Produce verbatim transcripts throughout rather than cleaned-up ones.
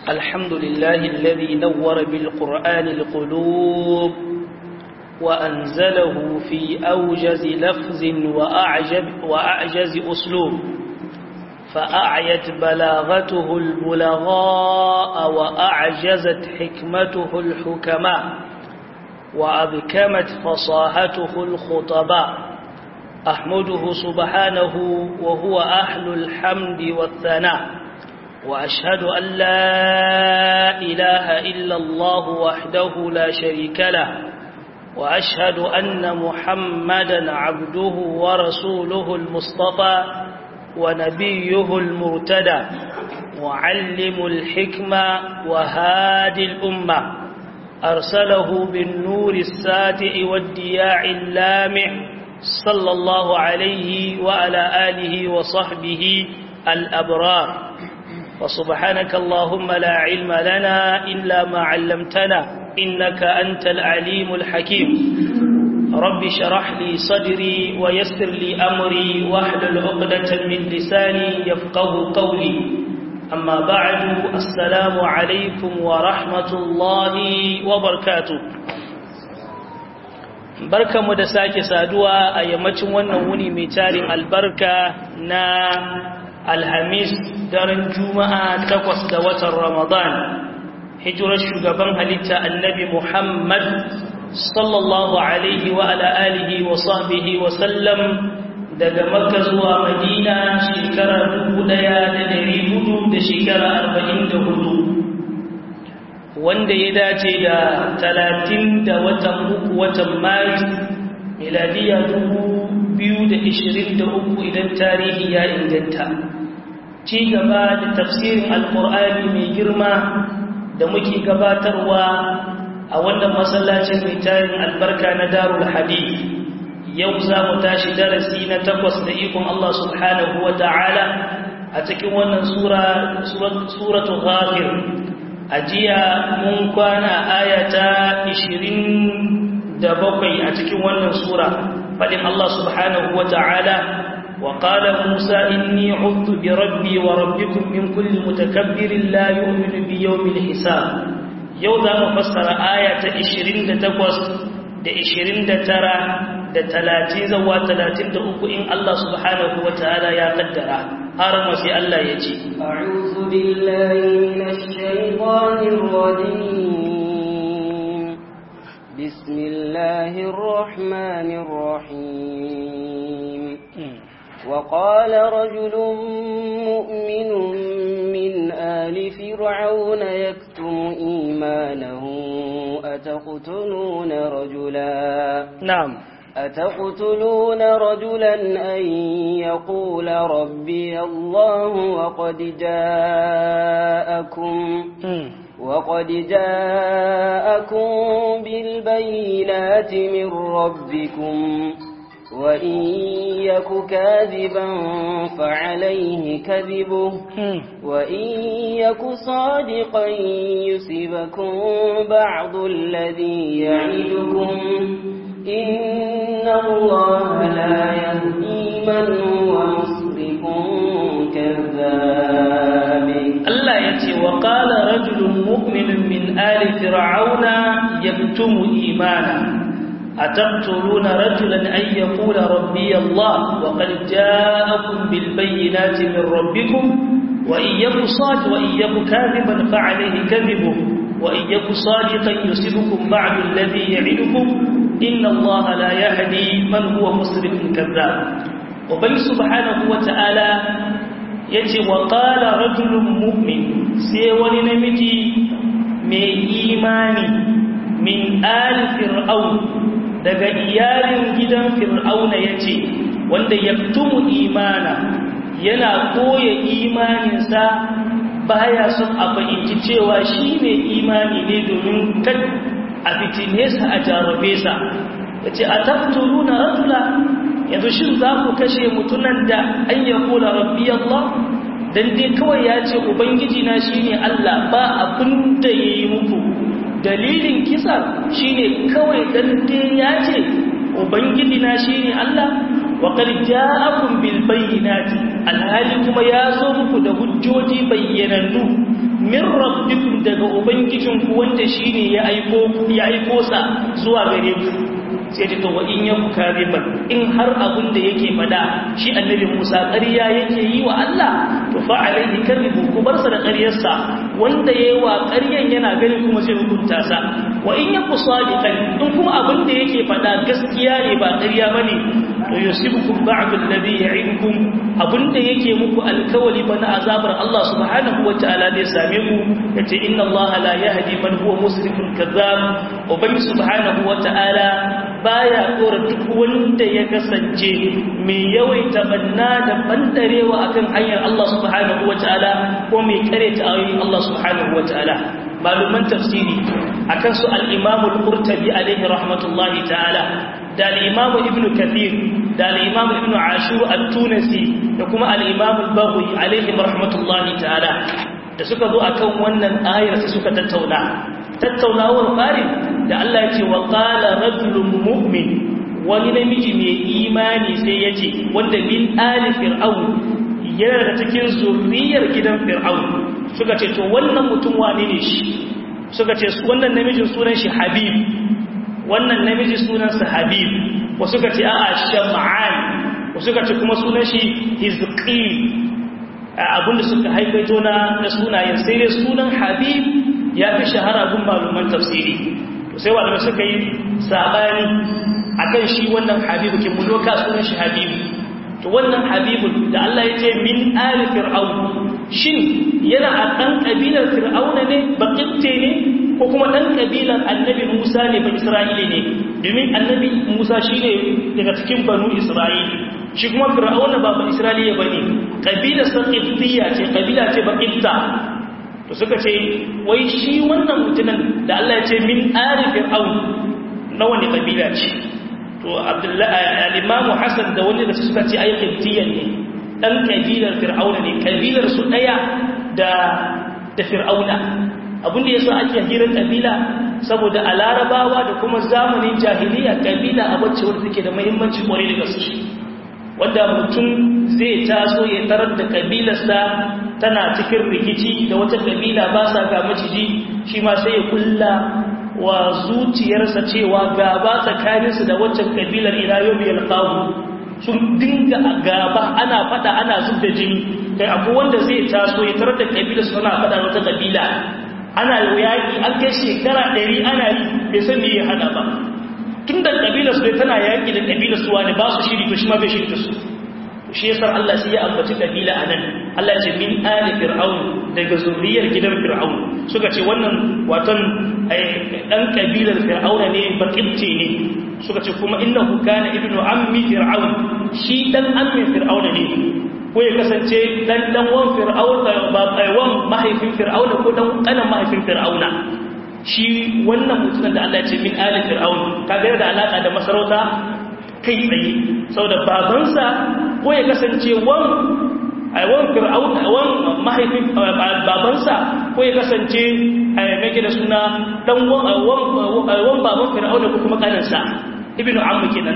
الحمد لله الذي نور بالقرآن القلوب وأنزله في أوجز لفظ وأعجب وأعجز أسلوب فأعيت بلاغته البلغاء وأعجزت حكمته الحكماء وأبكمت فصاحته الخطباء أحمده سبحانه وهو أهل الحمد والثناء وأشهد أن لا إله إلا الله وحده لا شريك له وأشهد أن محمدا عبده ورسوله المصطفى ونبيه المرتدى معلم الحكمة وهادي الأمة أرسله بالنور الساتئ والدياع اللامع صلى الله عليه وعلى آله وصحبه الأبرار وسبحانك اللهم لا علم لنا إلا ما علمتنا إنك أنت العليم الحكيم رب شرح لي صدري ويسر لي أمري واحلل عقدة من لساني يفقه قولي أما بعد السلام عليكم ورحمة الله وبركاته barka mu da sake saduwa a yammacin wannan wuni mai tarin albarka na alhamis daren juma'a takwas da watan ramadan hijirar shugaban halitta annabi muhammad sallallahu alaihi wa ala alihi wa sahbihi wa sallam daga makka zuwa madina shekara dubu ɗaya da ɗari hudu da shekara arba'in da hudu wanda ya dace da talatin da watan uku watan maris miladiya dubu biyu da ishirin da uku idan tarihi ya inganta ci gaba da tafsirin alkur'ani mai girma da muke gabatarwa a wannan masallacin mai tarin albarka na darul hadith yau za mu tashi darasi na takwas da ikon Allah subhanahu wa ta'ala a cikin wannan sura suratul ghafir ajiya mun kwana ayata ishirin da bakwai a cikin wannan sura fadin Allah subhanahu wa ta'ala wa qala Musa inni udtu bi rabbi wa rabbikum min kulli mutakabbirin la yu'minu bi yawmil hisab yau za mu fassara ayata ishirin da takwas da ishirin da tara da talatin zuwa talatin da uku in Allah subhanahu wa ta'ala ya kaddara har ma sai Allah ya ce a'udhu billahi minash shaitanir rajim bismillahir rahmanir rahim wa qala rajulun mu'minun min ali fir'auna yaktumu imanahu ataqtuluna rajula na'am أتقتلون رجلا أن يقول ربي الله وقد جاءكم وقد جاءكم بالبينات من ربكم وإن يك كاذبا فعليه كذبه وإن يك صادقا يصبكم بعض الذي يعدكم إن الله لا يهدي من هو مسرف كذاب الله يتي وقال رجل مؤمن من آل فرعون يكتم إيمانا أتقتلون رجلا أن يقول ربي الله وقد جاءكم بالبينات من ربكم وإن يك صادق وإن يك كاذبا فعليه كذبه وإن يك صادقا يصبكم بعد الذي يعدكم إن الله لا يهدي من هو مسرف كذاب وبي سبحانه وتعالى يتي وقال رجل مؤمن سيوان نمجي من إيماني من آل فرعون daga iyalin gidan fir'auna yace wanda yaktumu imana yana koya imaninsa baya son a fahimci cewa shi ne imani ne domin kan a fitine sa a jarabe sa yace ataqtuluna rajula yanzu shin za ku kashe mutunan da an yaqula rabbi Allah dan dai kawai yace ubangiji na shine Allah ba abin da yayi muku dalilin kisa shine kawai dan dai yace ubangiji na shine Allah wa qad ja'akum bil bayyinati alhali kuma yazo muku da hujjoji bayyanannu min rabbikum daga ubangijinku wanda shine ya aiko ya aiko sa zuwa gare ku sai ta wa in yaku kariban in har abin da yake fada shi annabi Musa ƙarya yake yi wa Allah to fa alaihi kadibu ku bar sa da ƙaryarsa wanda yayi wa ƙaryan yana ganin kuma zai hukunta sa wa in yaku sadiqan in kuma abin da yake fada gaskiya ne ba ƙarya bane to yusibukum ba'd alladhi ya'idukum abin da yake muku alkawali bana azabar Allah subhanahu wataala zai same ku yace inna Allah la yahdi man huwa musrifun kadhab ubangi subhanahu wataala baya dora duk wanda ya kasance mai yawaita banna da bandarewa akan hanyar Allah subhanahu wataala ko mai kareta ayoyin Allah subhanahu wataala maluman tafsiri akan su al-Imam al-Qurtubi alayhi rahmatullahi ta'ala da al-Imam Ibn Kathir da al-Imam Ibn Ashur al-Tunisi da kuma al-Imam al-Baghawi alayhi rahmatullahi ta'ala da suka zo akan wannan ayar sai suka tattauna tattaunawar farin da Allah ya ce wa qala rajulun mu'min wani namiji mai imani sai ya ce wanda min ali fir'aun yana da cikin zuriyar gidan fir'aun suka ce to wannan mutum wane ne shi suka ce wannan namijin sunan shi Habib wannan namiji sunansa Habib wasu suka ce a'a Sham'an wasu suka ce kuma sunan shi Hizqil abinda suka haifaito na sunayen sai dai sunan Habib ya fi shahara gun maluman tafsiri to sai wanda suka yi sabani akan shi wannan Habibu kin mu doka sunan shi Habibu to wannan Habibu da Allah ya ce min ali fir'aun shin yana a dan kabilar fir'auna ne baqibte ne ko kuma dan kabilar annabi Musa ne ba Isra'ila ne domin annabi Musa shine daga cikin banu Isra'ila shi kuma fir'auna ba ba Isra'ila bane kabilar saqifiyya ce kabila ce baqibta to suka ce wai shi wannan mutumin da Allah ya ce min ali fir'aun na wani kabila ce to Abdullahi al-Imam Hassan da wani da suka ce ai qibtiyyan ne dan kabilar fir'auna ne kabilar su daya da da fir'auna abin da yasa ake hirar kabila saboda a larabawa da kuma zamanin jahiliya kabila a wacce wanda take da muhimmanci kwarai da gaske wanda mutum zai taso ya tarar da kabilarsa tana cikin rikici da wata kabila ba sa ga maciji shi ma sai ya kulla wa zuciyarsa cewa gaba tsakaninsu da waccan kabilar ila yau biyar kawo sun dinga gaba ana fada ana zub da jini kai abu wanda zai taso ya tarar da kabilar su tana fada wata kabila ana yaki an kai shekara ɗari ana yi bai san me ya hada ba tun da kabilar su tana yaki da kabilar su wani ba su shiri to shi ma bai shiri da su shi yasa Allah sai ya ambaci kabila anan Allah ya ce min ali fir'aun daga zuriyar gidan fir'aun suka ce wannan watan dan kabilar fir'auna ne baqibti ne suka ce kuma innahu kana ibnu ammi fir'aun shi dan ammi fir'auna ne ko ya kasance dan dan wan fir'auna ba wan mahaifin fir'auna ko dan kanan mahaifin fir'auna shi wannan mutumin da Allah ya ce min ali fir'aun kaga da alaka da masarauta kai tsaye saboda babansa ko ya kasance wan aiwan fir'auna wan mahaifin babansa ko ya kasance mai da suna dan wan wan baban fir'auna ko kuma kanansa ibnu amr kenan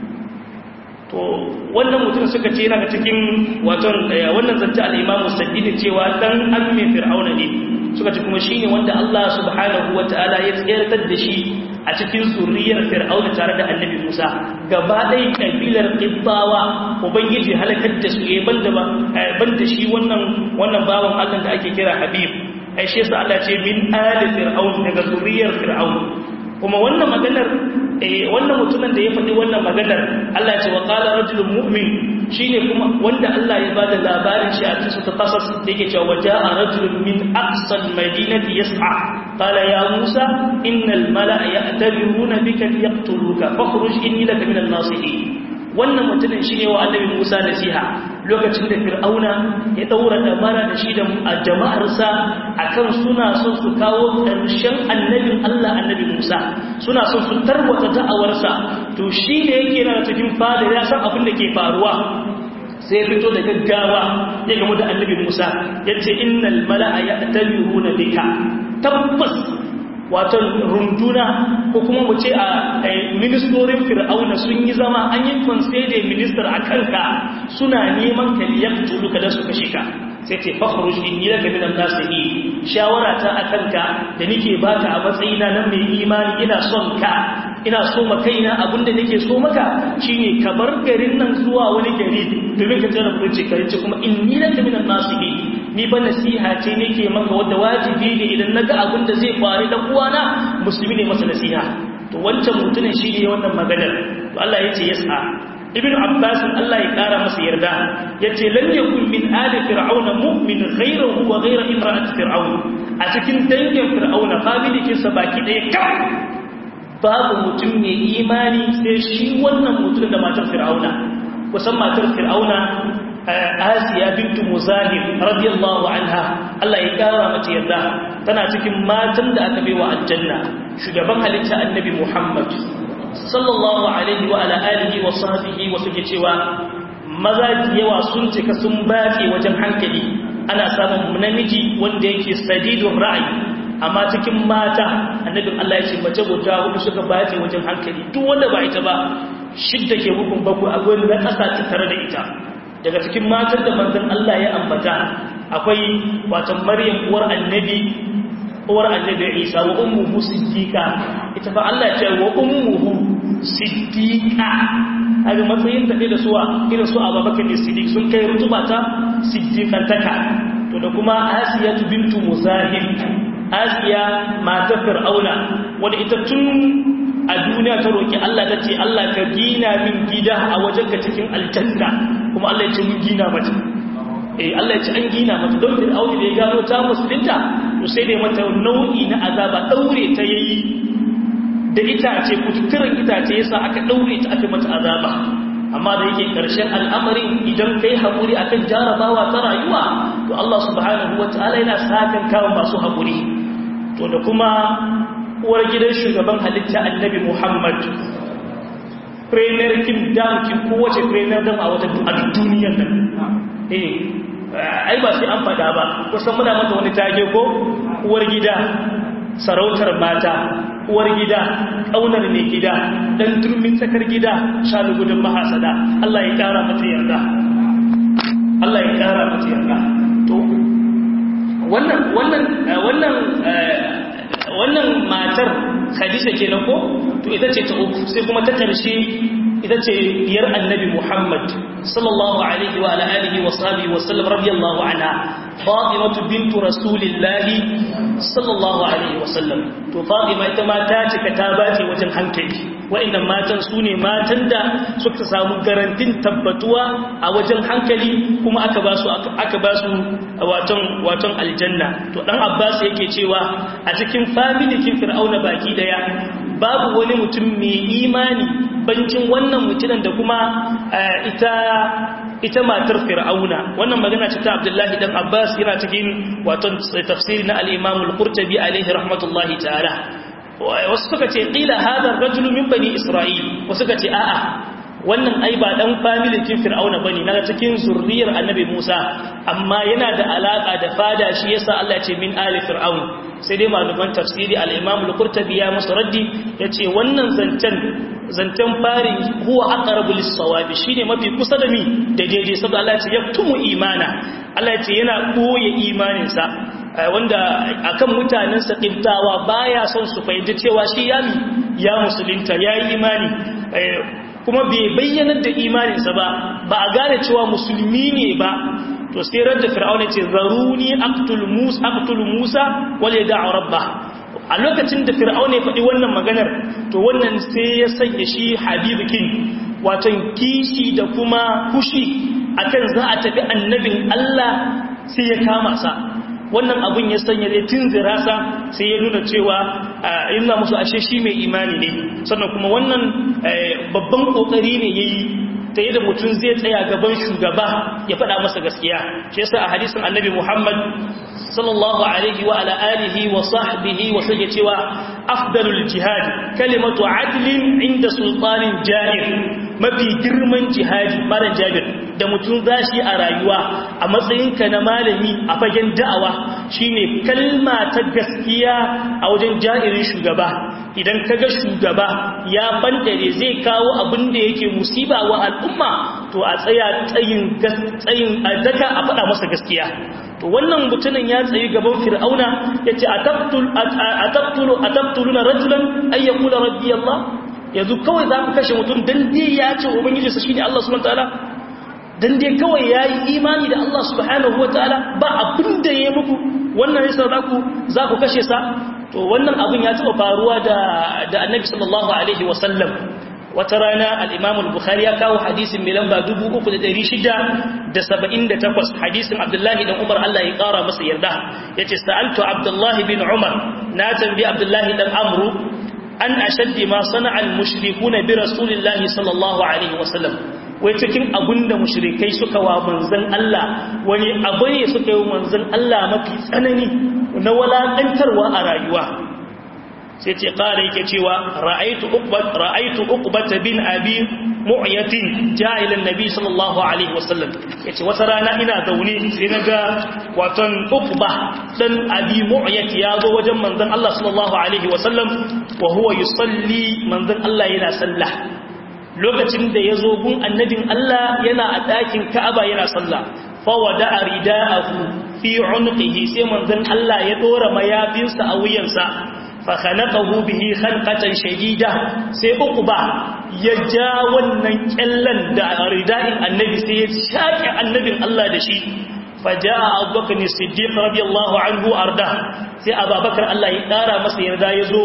to wannan mutum suka ce yana cikin wato wannan zance al-imam sayyidi cewa dan ammi fir'auna ne suka ce kuma shine wanda Allah subhanahu wataala ya tsayar da shi a cikin zuriyar fir'auna tare da annabi Musa gaba ɗaya kabilar qibtawa ubangiji halakar da su eh banda ba banda shi wannan wannan bawan Allah da ake kira Habib ai shi yasa Allah ce min ali fir'aun daga zuriyar fir'aun kuma wannan maganar eh wannan mutumin da ya faɗi wannan maganar Allah ya ce wa qala rajulun mu'min shine kuma wanda Allah ya bada labarin shi a cikin qasas da yake cewa waja'a rajulun min aqsal madinati yas'a qala ya Musa innal mala'a ya'tabiruna bika liyaqtuluka fakhruj inni laka minal nasihin wannan mutumin shine wa annabi Musa nasiha lokacin da fir'auna ya daura damara da shi da jama'arsa akan suna son su kawo ƙarshen annabin Allah annabi Musa suna son su tarwata da'awarsa to shi ne yake na cikin fada ya san abin da ke faruwa sai fito da gaggawa ya gamu da annabi Musa yace innal mala'a ya'tabiruna bika tabbas wato runduna ko kuma mu ce a ministorin fir'auna sun yi zama an yi conseil minister a kanka suna neman ka liyaqtulu ka da su kashe ka sai ce fakhruj inni laka minan nasihin shawara ta akan ka da nake baka a matsayina nan mai imani ina son ka ina so ma kaina abinda nake so maka shine ka bar garin nan zuwa wani gari domin ka tsara mutunci kai ce kuma inni laka minan nasihin ni ba nasiha ce nake maka wanda wajibi ne idan naga abinda zai faru dan uwana musulmi ne masa nasiha to wancan mutumin shi ne wannan maganar to Allah yace yasa ibn abbas Allah ya kara masa yarda yace lan yakun min ali fir'auna mu'min ghayruhu wa ghayra imra'ati fir'aun a cikin dangin fir'auna familikin sa baki daya kawai babu mutum mai imani sai shi wannan mutum da matar fir'auna kusan matar fir'auna Asiya bintu Muzahim radiyallahu anha Allah ya kara mata yarda tana cikin matan da aka baiwa aljanna shugaban halitta annabi Muhammad sallallahu alaihi wa ala alihi wa sahbihi wa suke cewa maza yawa sun cika sun bace wajen hankali ana samun namiji wanda yake sadidun ra'ayi amma cikin mata annabin Allah ya ce mace guda hudu suka bace wajen hankali duk wanda ba ita ba shidda ke hukun baku a gurin na kasa ta tare da ita daga cikin matan da manzon Allah ya ambata akwai watan Maryam uwar annabi uwar annabi Isa wa ummuhu siddiqa ita fa Allah ya ce wa ummuhu siddiqa haka matsayin da da suwa irin su Abubakar ne Siddiq sun kai rutuba ta siddiqantaka to da kuma Asiya bintu Muzahim Asiya matar Fir'auna wanda ita tun a duniya ta roki Allah ta ce Allah ka gina min gida a wajenka cikin aljanna kuma Allah ya ce mun gina mata eh Allah ya ce an gina mata don Fir'auna da ya gano ta musulunta to sai dai mata nau'i na azaba daure ta yayi da itace kututturan itace yasa aka daure ta aka mata azaba amma da yake karshen al'amarin idan kai hakuri akan jarabawa ta rayuwa to Allah subhanahu wataala yana sakan kawo masu hakuri to da kuma uwar gidan shugaban halitta annabi Muhammad premier kin dam kin kowace premier dam a wata duniyar nan eh ai ba sai an fada ba kusan muna mata wani tage ko uwar gida sarautar mata uwar gida kaunar ne gida dan turmin tsakar gida shalu gudun mahasada Allah ya kara mata yarda Allah ya kara mata yarda to wannan wannan wannan wannan matar Khadija kenan ko to ita ce ta uku sai kuma ta karshe ita ce biyar annabi Muhammad sallallahu alaihi wa ala alihi wa sahbihi wa sallam radiyallahu anha Fatima bint Rasulillah sallallahu alaihi wa sallam to Fatima ita ma ta cika ta bace wajen hankali wa'annan matan su ne matan da suka samu garantin tabbatuwa a wajen hankali kuma aka ba su aka ba su waton waton aljanna to dan Abbas yake cewa a cikin family kin Fir'auna baki daya babu wani mutum mai imani bancin wannan mutumin da kuma ita ita matar Fir'auna wannan magana ce ta Abdullahi dan Abbas yana cikin wato tafsiri na al-Imam al-Qurtubi alaihi rahmatullahi ta'ala wasu suka ce qila hadha ar-rajul min bani Isra'il wasu suka ce a'a wannan ai ba dan family kin Fir'auna bane na cikin zurriyar Annabi Musa amma yana da alaka da fada shi yasa Allah ya ce min ali fir'aun sai dai malaman tafsiri al-Imam al-Qurtubi ya musu raddi yace wannan zancen zancen fari huwa aqrabu lis-sawabi shine mafi kusa da mi da daidai saboda Allah ya ce yaktumu imana Allah ya ce yana boye imaninsa wanda akan mutanen sa kibtawa baya son su fahimci cewa shi ya ya musulunta yayi imani kuma bai bayyana da imaninsa ba ba a gane cewa musulmi ne ba to sai radda fir'auna ce zaruni aqtul musa aqtul musa wal yad'u rabbah a lokacin da fir'auna ya faɗi wannan maganar to wannan sai ya sanya shi habibukin wato kishi da kuma kushi akan za a tafi annabin Allah sai ya kama sa wannan abun ya sanya zai tunzira sa sai ya nuna cewa yana musu ashe shi mai imani ne sannan kuma wannan babban kokari ne yayi ta yadda mutum zai tsaya gaban shugaba ya faɗa masa gaskiya shi yasa a hadisin annabi Muhammad sallallahu alaihi wa ala alihi wa sahbihi wa sai cewa afdalul jihad kalimatu adlin inda sultanin jahir mafi girman jihadi malam jabir da mutum zashi a rayuwa a matsayinka na malami a fagen da'awa shine kalma ta gaskiya a wajen jahirin shugaba idan kaga shugaba ya bandare zai kawo abin da yake musiba wa al'umma to a tsaya tsayin tsayin a daga a faɗa masa gaskiya to wannan mutumin ya tsayi gaban fir'auna yace ataqtul ataqtulu ataqtuluna rajulan ay yaqula rabbi Allah yanzu kawai za ku kashe mutum dan dai ya ce ubangiji sa shine Allah subhanahu wataala dan dai kawai yayi imani da Allah subhanahu wataala ba abin da yayi muku wannan yasa za ku za ku kashe sa to wannan abin ya taba faruwa da da Annabi sallallahu alaihi wasallam wata rana al-Imam al-Bukhari ya kawo hadisin mai lamba dubu uku da ɗari shida da saba'in da takwas hadisin Abdullahi dan Umar Allah ya kara masa yarda yace sa'altu Abdullahi bin Umar na tambayi Abdullahi dan Amru an ashaddi ma sana'a al-mushrikuna bi rasulillahi sallallahu alaihi wasallam wai cikin abunda mushrikai suka wa manzon Allah wani abu ne suka yi manzon Allah mafi tsanani na walakantarwa a rayuwa sai ce kare yake cewa ra'aitu uqbat ra'aitu uqbat bin abi mu'yatin jahilan nabi sallallahu alaihi wasallam yace wata rana ina zaune sai naga watan uqba dan abi mu'yat ya zo wajen manzon Allah sallallahu alaihi wasallam wa huwa yusalli manzon Allah yana sallah lokacin da yazo gun annabin Allah yana a dakin Ka'aba yana sallah fa wada'a rida'ahu fi 'unqihi sai manzon Allah ya dora mayafinsa a wuyansa fakhalaqahu bihi khalqatan shadida sai uqba ya ja wannan kyallan da rida'in annabi sai ya shake annabin Allah da shi faja'a abubakar as-siddiq radiyallahu anhu arda sai abubakar Allah ya kara masa yarda yazo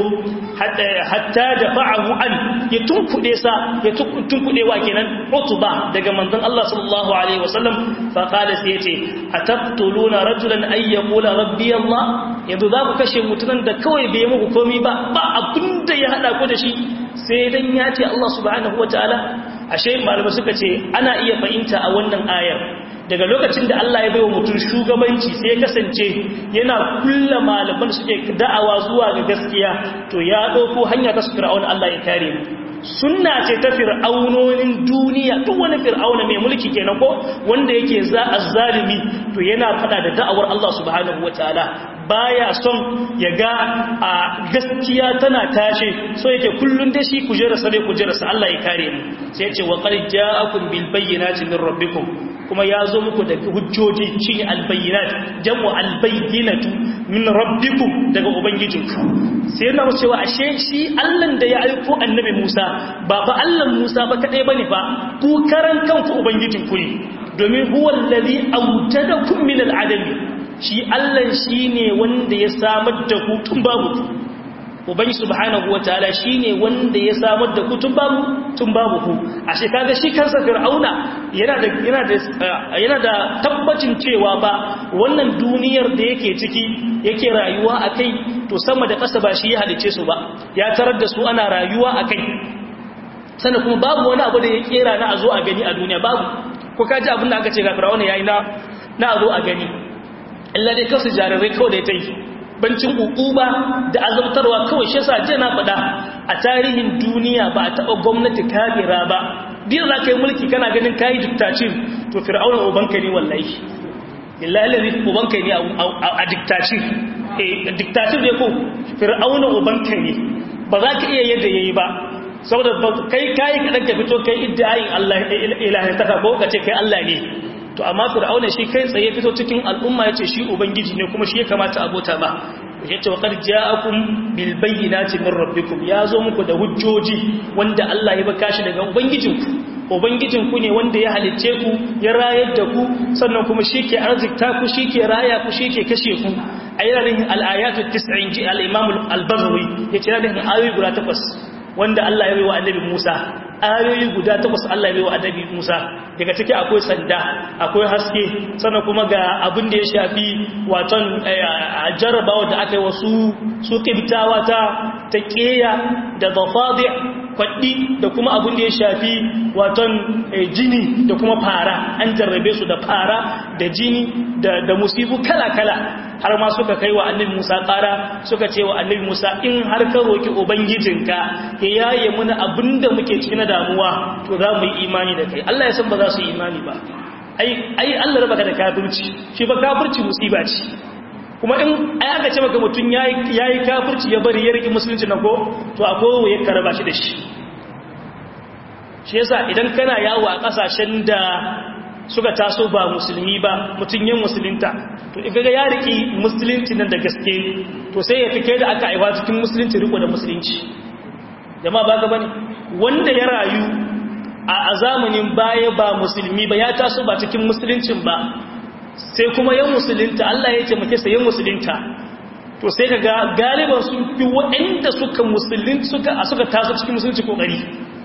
hatta dafa'ahu an ya tunkude sa ya tunkude wa kenan utba daga manzon Allah sallallahu alaihi wasallam fa qala sai yace ataqtuluna rajulan ay yaqula rabbi Allah yanzu za ku kashe mutunan da kawai bai muku komai ba ba abinda ya hada ku da shi sai dan ya ce Allah subhanahu wataala ashe malamai suka ce ana iya fahimta a wannan ayar daga lokacin da Allah ya bai wa mutum shugabanci sai ya kasance yana kulla malaman suke da'awa zuwa ga gaskiya to ya dauko hanya ta fir'auna Allah ya kare mu sunna ce ta fir'aunonin duniya duk wani fir'auna mai mulki kenan ko wanda yake za azzalimi to yana fada da da'awar Allah subhanahu wataala baya son ya ga a gaskiya tana tashe so yake kullun da shi kujera sare kujera sa Allah ya kare mu sai ya ce wa qad ja'akum bil bayyinati min rabbikum kuma ya zo muku da hujjoji shi albayyinat jamu albayyinatu min rabbikum daga ubangijinku sai yana cewa ashe shi Allah da ya aiko annabi Musa ba ba Allah Musa ba kadai bane ba ku karan kanku ubangijinku ne domin huwal ladhi awjadakum min al'adami shi Allah shine wanda ya samar da ku tun babu ubangi subhanahu wataala shine wanda ya samar da ku tun babu tun babu ku ashe kaga shi kansa fir'auna yana da yana da yana da tabbacin cewa ba wannan duniyar da yake ciki yake rayuwa akai to sama da ƙasa ba shi ya halice su ba ya tarar da su ana rayuwa akai sannan kuma babu wani abu da ya kera na azo a gani a duniya babu ko kaji abin da aka ce ga fir'auna yayi na na azo a gani illa dai kasu jararai kawai da ta yi bancin ukuba da azabtarwa kawai shi yasa jana fada a tarihin duniya ba a taba gwamnati kafira ba din za ka yi mulki kana ganin kayi dictatorship to fir'auna ubanka ne wallahi billahi lazi ubanka ne a dictatorship eh dictatorship ne ko fir'auna ubanka ne ba za ka iya yadda yayi ba saboda kai kai kadan ka fito kai iddayin Allah ilahi ta ko ka ce kai Allah ne to amma fir'auna shi kai tsaye fito cikin al'umma yace shi ubangiji ne kuma shi ya kamata abota ba yace wa qad ja'akum bil bayyinati min rabbikum yazo muku da hujjoji wanda Allah ya baka shi daga ubangijinku ubangijinku ne wanda ya halicce ku ya rayar da ku sannan kuma shi ke arzikta ku shi ke raya ku shi ke kashe ku ayyana al-ayatu tis'in ji al-imam al-Baghawi yace da ayoyi guda takwas wanda Allah ya bai wa annabi Musa ayoyi guda takwas Allah ya bai wa annabi Musa daga ciki akwai sanda akwai haske sannan kuma ga abin da ya shafi waton jarabawa da aka yi wasu su kibtawa ta ta keya da dafadi kwaddi da kuma abin da ya shafi waton jini da kuma fara an jarrabe su da fara da jini da da musibu kala kala har ma suka kai wa annabi Musa ƙara suka ce wa annabi Musa in har ka roki ubangijinka ya yaye mana abinda muke cikin damuwa to za mu yi imani da kai Allah ya san ba za su yi imani ba ai ai Allah raba ka da kafirci shi ba kafirci musiba ce kuma in ai aka ce maka mutun yayi yayi kafirci ya bari ya riki musulunci na ko to akwai ya karaba shi da shi shi yasa idan kana yawo a kasashen da suka taso ba musulmi ba mutum yin musulunta to igaga ya riki musulunci nan da gaske to sai ya fike da aka aiwa cikin musulunci riko da musulunci jama'a ba ga bane wanda ya rayu a zamanin baya ba musulmi ba ya taso ba cikin musuluncin ba sai kuma yan musulunta Allah ya ce muke sai yan musulunta to sai kaga galiban sun fi waɗanda suka musulunci suka suka taso cikin musulunci kokari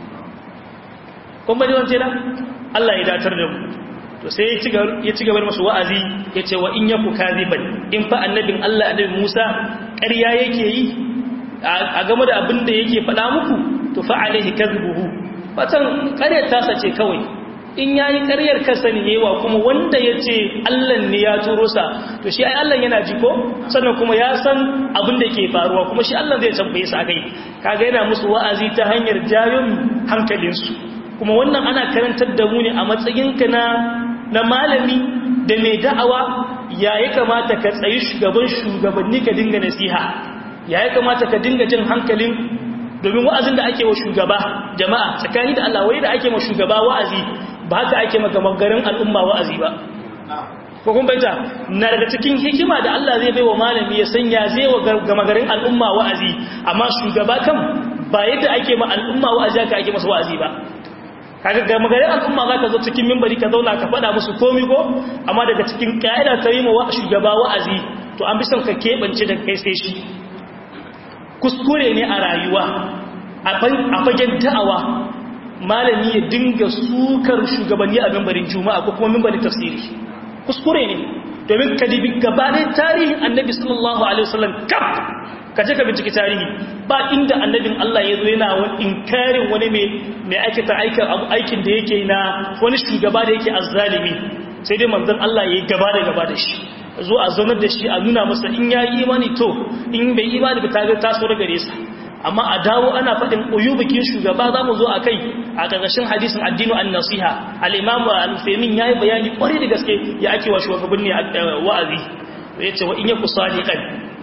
kuma ne wance na Allah ya datar da mu to sai ya ci gaba da masu wa'azi ya ce wa in yaku kaziban in fa annabin Allah annabi Musa ƙarya yake yi a game da abin da yake faɗa muku to fa alaihi kadhibuhu fatan ƙaryar tasa ce kawai in yayi ƙaryar kansa ne yawa kuma wanda yace Allah ne ya turo sa to shi ai Allah yana ji ko sannan kuma ya san abin da ke faruwa kuma shi Allah zai tambaye sa kai kaga yana musu wa'azi ta hanyar jayon hankalinsu kuma wannan ana karantar da mu ne a matsayinka na na malami da mai da'awa ya ya kamata ka tsayi shugaban shugabanni ka dinga nasiha ya ya kamata ka dinga jin hankalin domin wa'azin da ake wa shugaba jama'a tsakani da Allah wai da ake ma shugaba wa'azi ba haka ake maka magarin al'umma wa'azi ba ko kun bayyana na daga cikin hikima da Allah zai bai wa malami ya sanya zai wa gamagarin al'umma wa'azi amma shugaba kan ba yadda ake ma al'umma wa'azi haka ake masa wa'azi ba kaga ga magarin al'umma zaka zo cikin minbari ka zauna ka faɗa musu komai ko amma daga cikin kaida ta yi ma shugaba wa'azi to an bi son ka kebance da kai sai shi kuskure ne a rayuwa a fagen da'awa malami ya dinga sukar shugabanni a minbarin juma'a ko kuma minbarin tafsiri kuskure ne domin ka dibi gabanin tarihin annabi sallallahu alaihi wasallam kaf kaje ka binciki tarihi ba inda annabin Allah ya zo yana wani inkarin wani mai mai aikata aikin da yake na wani shugaba da yake azzalimi sai dai manzon Allah yayi gaba da gaba da shi zo a zaunar da shi a nuna masa in yayi imani to in bai imani ba ta ga taso daga gare sa amma a dawo ana faɗin uyubikin shugaba za mu zo a kai a ƙarƙashin hadisin addinu an nasiha al'imamu al-femin ya yi bayani ƙwari da gaske ya ake wa shugabanni wa'azi ya ce wa in ya kusa sadiqan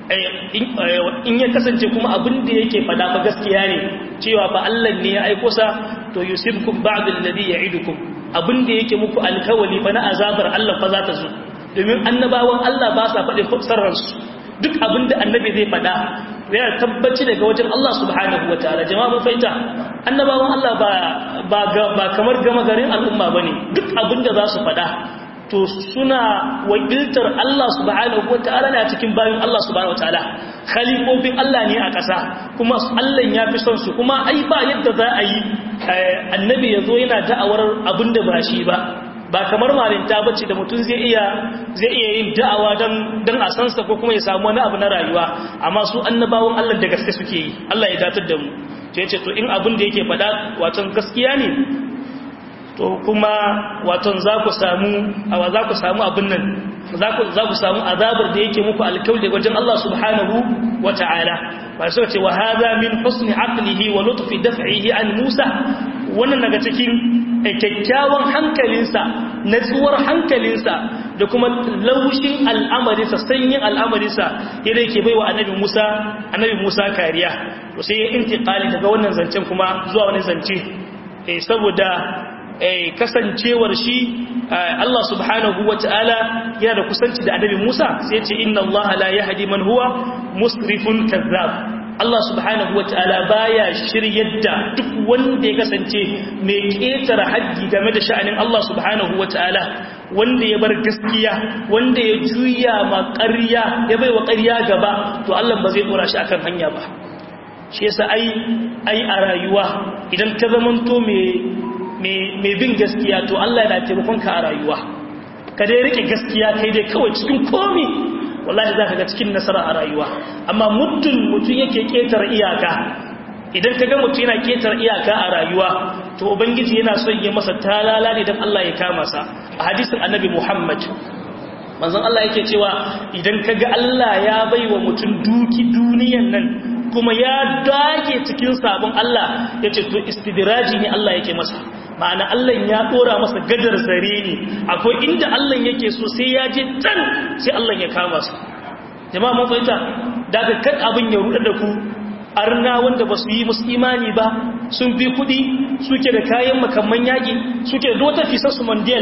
in ya kasance kuma abin da yake faɗa fa gaskiya ne cewa fa Allah ne ya aiko sa to yusibkum ba'd alladhi ya'idukum abin da yake muku alkawali fa na azabar Allah fa za ta zo domin annabawan Allah ba sa faɗin sarransu duk abin da annabi zai faɗa yana tabbaci daga wajen Allah subhanahu wa ta'ala jama'a mun fahimta annabawan Allah ba ba ba kamar gama garin al'umma bane duk abin da za su faɗa to suna wakiltar Allah subhanahu wa ta'ala ne a cikin bayin Allah subhanahu wa ta'ala khalifofin Allah ne a ƙasa kuma Allah ya fi son su kuma ai ba yadda za a yi annabi ya zo yana da'awar abin da ba shi ba ba kamar malinta bace da mutum zai iya zai iya yin da'awa dan dan a sansa ko kuma ya samu wani abu na rayuwa amma su annabawan Allah da gaske suke yi Allah ya datar da mu to yace to in abin da yake faɗa wato gaskiya ne to kuma wato za ku samu awa za ku samu abin nan za ku za ku samu azabar da yake muku alkauli wajen Allah subhanahu wata'ala ba sai ce wa hadha min husni aqlihi wa lutfi daf'ihi an Musa wannan daga cikin kyakkyawan hankalinsa natsuwar hankalinsa da kuma laushin al'amarinsa sanyin al'amarinsa yadda yake baiwa annabi Musa annabi Musa kariya to sai ya intiqali daga wannan zancen kuma zuwa wani zance eh saboda eh kasancewar shi Allah subhanahu wataala yana da kusanci da annabi Musa sai ya ce inna Allah la yahdi man huwa musrifun kazzab Allah subhanahu wata'ala baya shiryar da duk wanda ya kasance mai ƙetare haƙƙi game da sha'anin Allah subhanahu wata'ala wanda ya bar gaskiya wanda ya juya ma ƙarya ya baiwa ƙarya gaba to Allah ba zai dora shi akan hanya ba shi yasa ai ai a rayuwa idan ka zamanto mai mai mai bin gaskiya to Allah yana taimakon ka a rayuwa ka dai rike gaskiya kai dai kawai cikin komai wallahi za ka ga cikin nasara a rayuwa amma muddin mutum yake ketar iyaka idan ka ga mutum yana ketar iyaka a rayuwa to ubangiji yana son yi masa talala ne don Allah ya kama sa a hadisin annabi Muhammad manzon Allah yake cewa idan ka ga Allah ya bai wa mutum duki duniyan nan kuma ya dage cikin sabon Allah ya ce to istidraji ne Allah yake masa ma'ana Allah ya dora masa gadar zare ne akwai inda Allah yake so sai ya je can sai Allah ya kama su jama'a mun fahimta daga kan abin ya ruɗa da ku arna wanda ba su yi musu imani ba sun bi kuɗi suke da kayan makamman yaƙi suke da wata fisar su mandiyal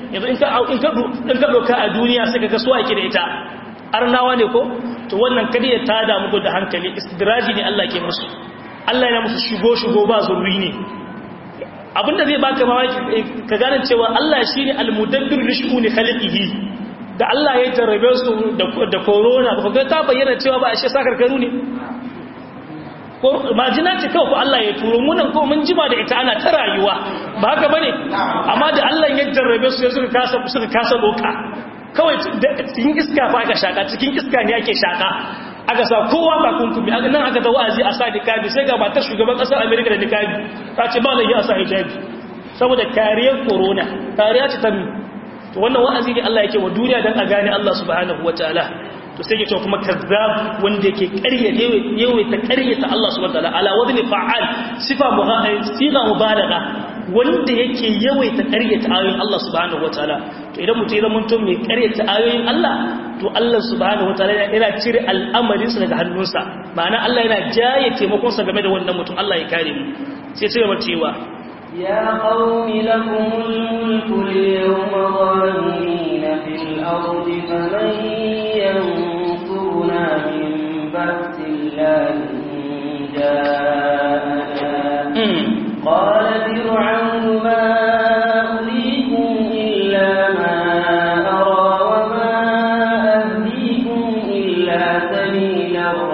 yanzu in ka in ka in ka doka a duniya sai ka ga so ake da ita arnawa ne ko to wannan kada ya tada muku da hankali istidraji ne Allah ke musu Allah yana musu shigo shigo ba zurri ne abinda zai baka mamaki ka gane cewa Allah shine al-mudabbir li shu'uni khalqihi da Allah ya tarrabe su da corona ba ga ta bayyana cewa ba a shi sakar karu ne ko majina ce kawai ko Allah ya turo mu nan ko mun jima da ita ana ta rayuwa ba haka bane amma da Allah ya jarrabe su suka kasa suka kasa doka kawai cikin iska fa aka shaka cikin iska ne ake shaka aka sa kowa ba kunkumi aka nan aka da wa'azi a sa dikabi sai ga matar shugaban kasar America da dikabi ta ce ba laifi a sa hijabi saboda kariyar corona kariya ce ta mi to wannan wa'azi ne Allah yake wa duniya dan a gane Allah subhanahu wataala to sai yake kuma kazzab wanda yake ƙarya yayi ta ƙaryata Allah subhanahu wataala ala wadni fa'al sifa siga mubalagha wanda yake yawaita ƙaryata ayoyin Allah subhanahu wataala to idan mutum ya zama mutum mai ƙaryata ayoyin Allah to Allah subhanahu wataala yana cire al'amarin sa daga hannunsa ma'ana Allah yana jaye taimakon sa game da wannan mutum Allah ya kare mu sai ce gaba cewa يا قوم لكم الملك اليوم ظاهرين في الأرض فمن ينصرنا من بأس الله إن جاءنا قال فرعون ما أريكم إلا ما أرى وما أهديكم إلا سبيل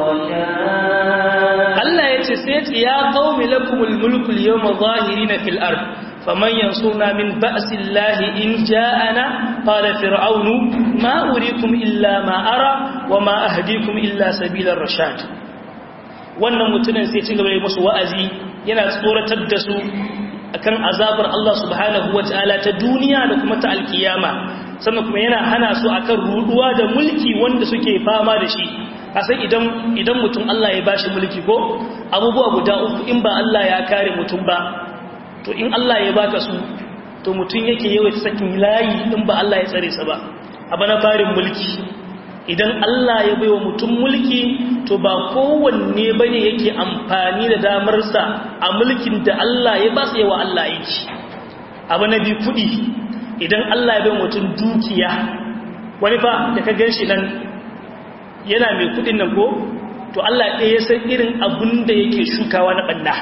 الرشاد الله يتسيت يا قوم لكم الملك اليوم ظاهرين في الأرض فمن ينصرنا من بأس الله إن جاءنا قال فرعون ما أريكم إلا ما أرى وما أهديكم إلا سبيل الرشاد wannan mutumin sai cin gaba da musu wa'azi yana tsoratar da su akan azabar Allah subhanahu wataala ta duniya da kuma ta alkiyama sannan kuma yana hana su akan ruduwa da mulki wanda suke fama da shi kasan idan idan mutum Allah ya bashi mulki ko abubuwa guda uku in ba Allah ya kare mutum ba to in Allah ya baka su to mutum yake yawaita sakin layi in ba Allah ya tsare sa ba abana farin mulki idan Allah ya baiwa mutum mulki to ba kowanne bane yake amfani da damarsa a mulkin da Allah ya ba su yawa Allah yake abu na biyu kudi idan Allah ya baiwa mutum dukiya wani fa da ka ganshi nan yana mai kudin nan ko to Allah ɗaya ya san irin abun da yake shukawa na banna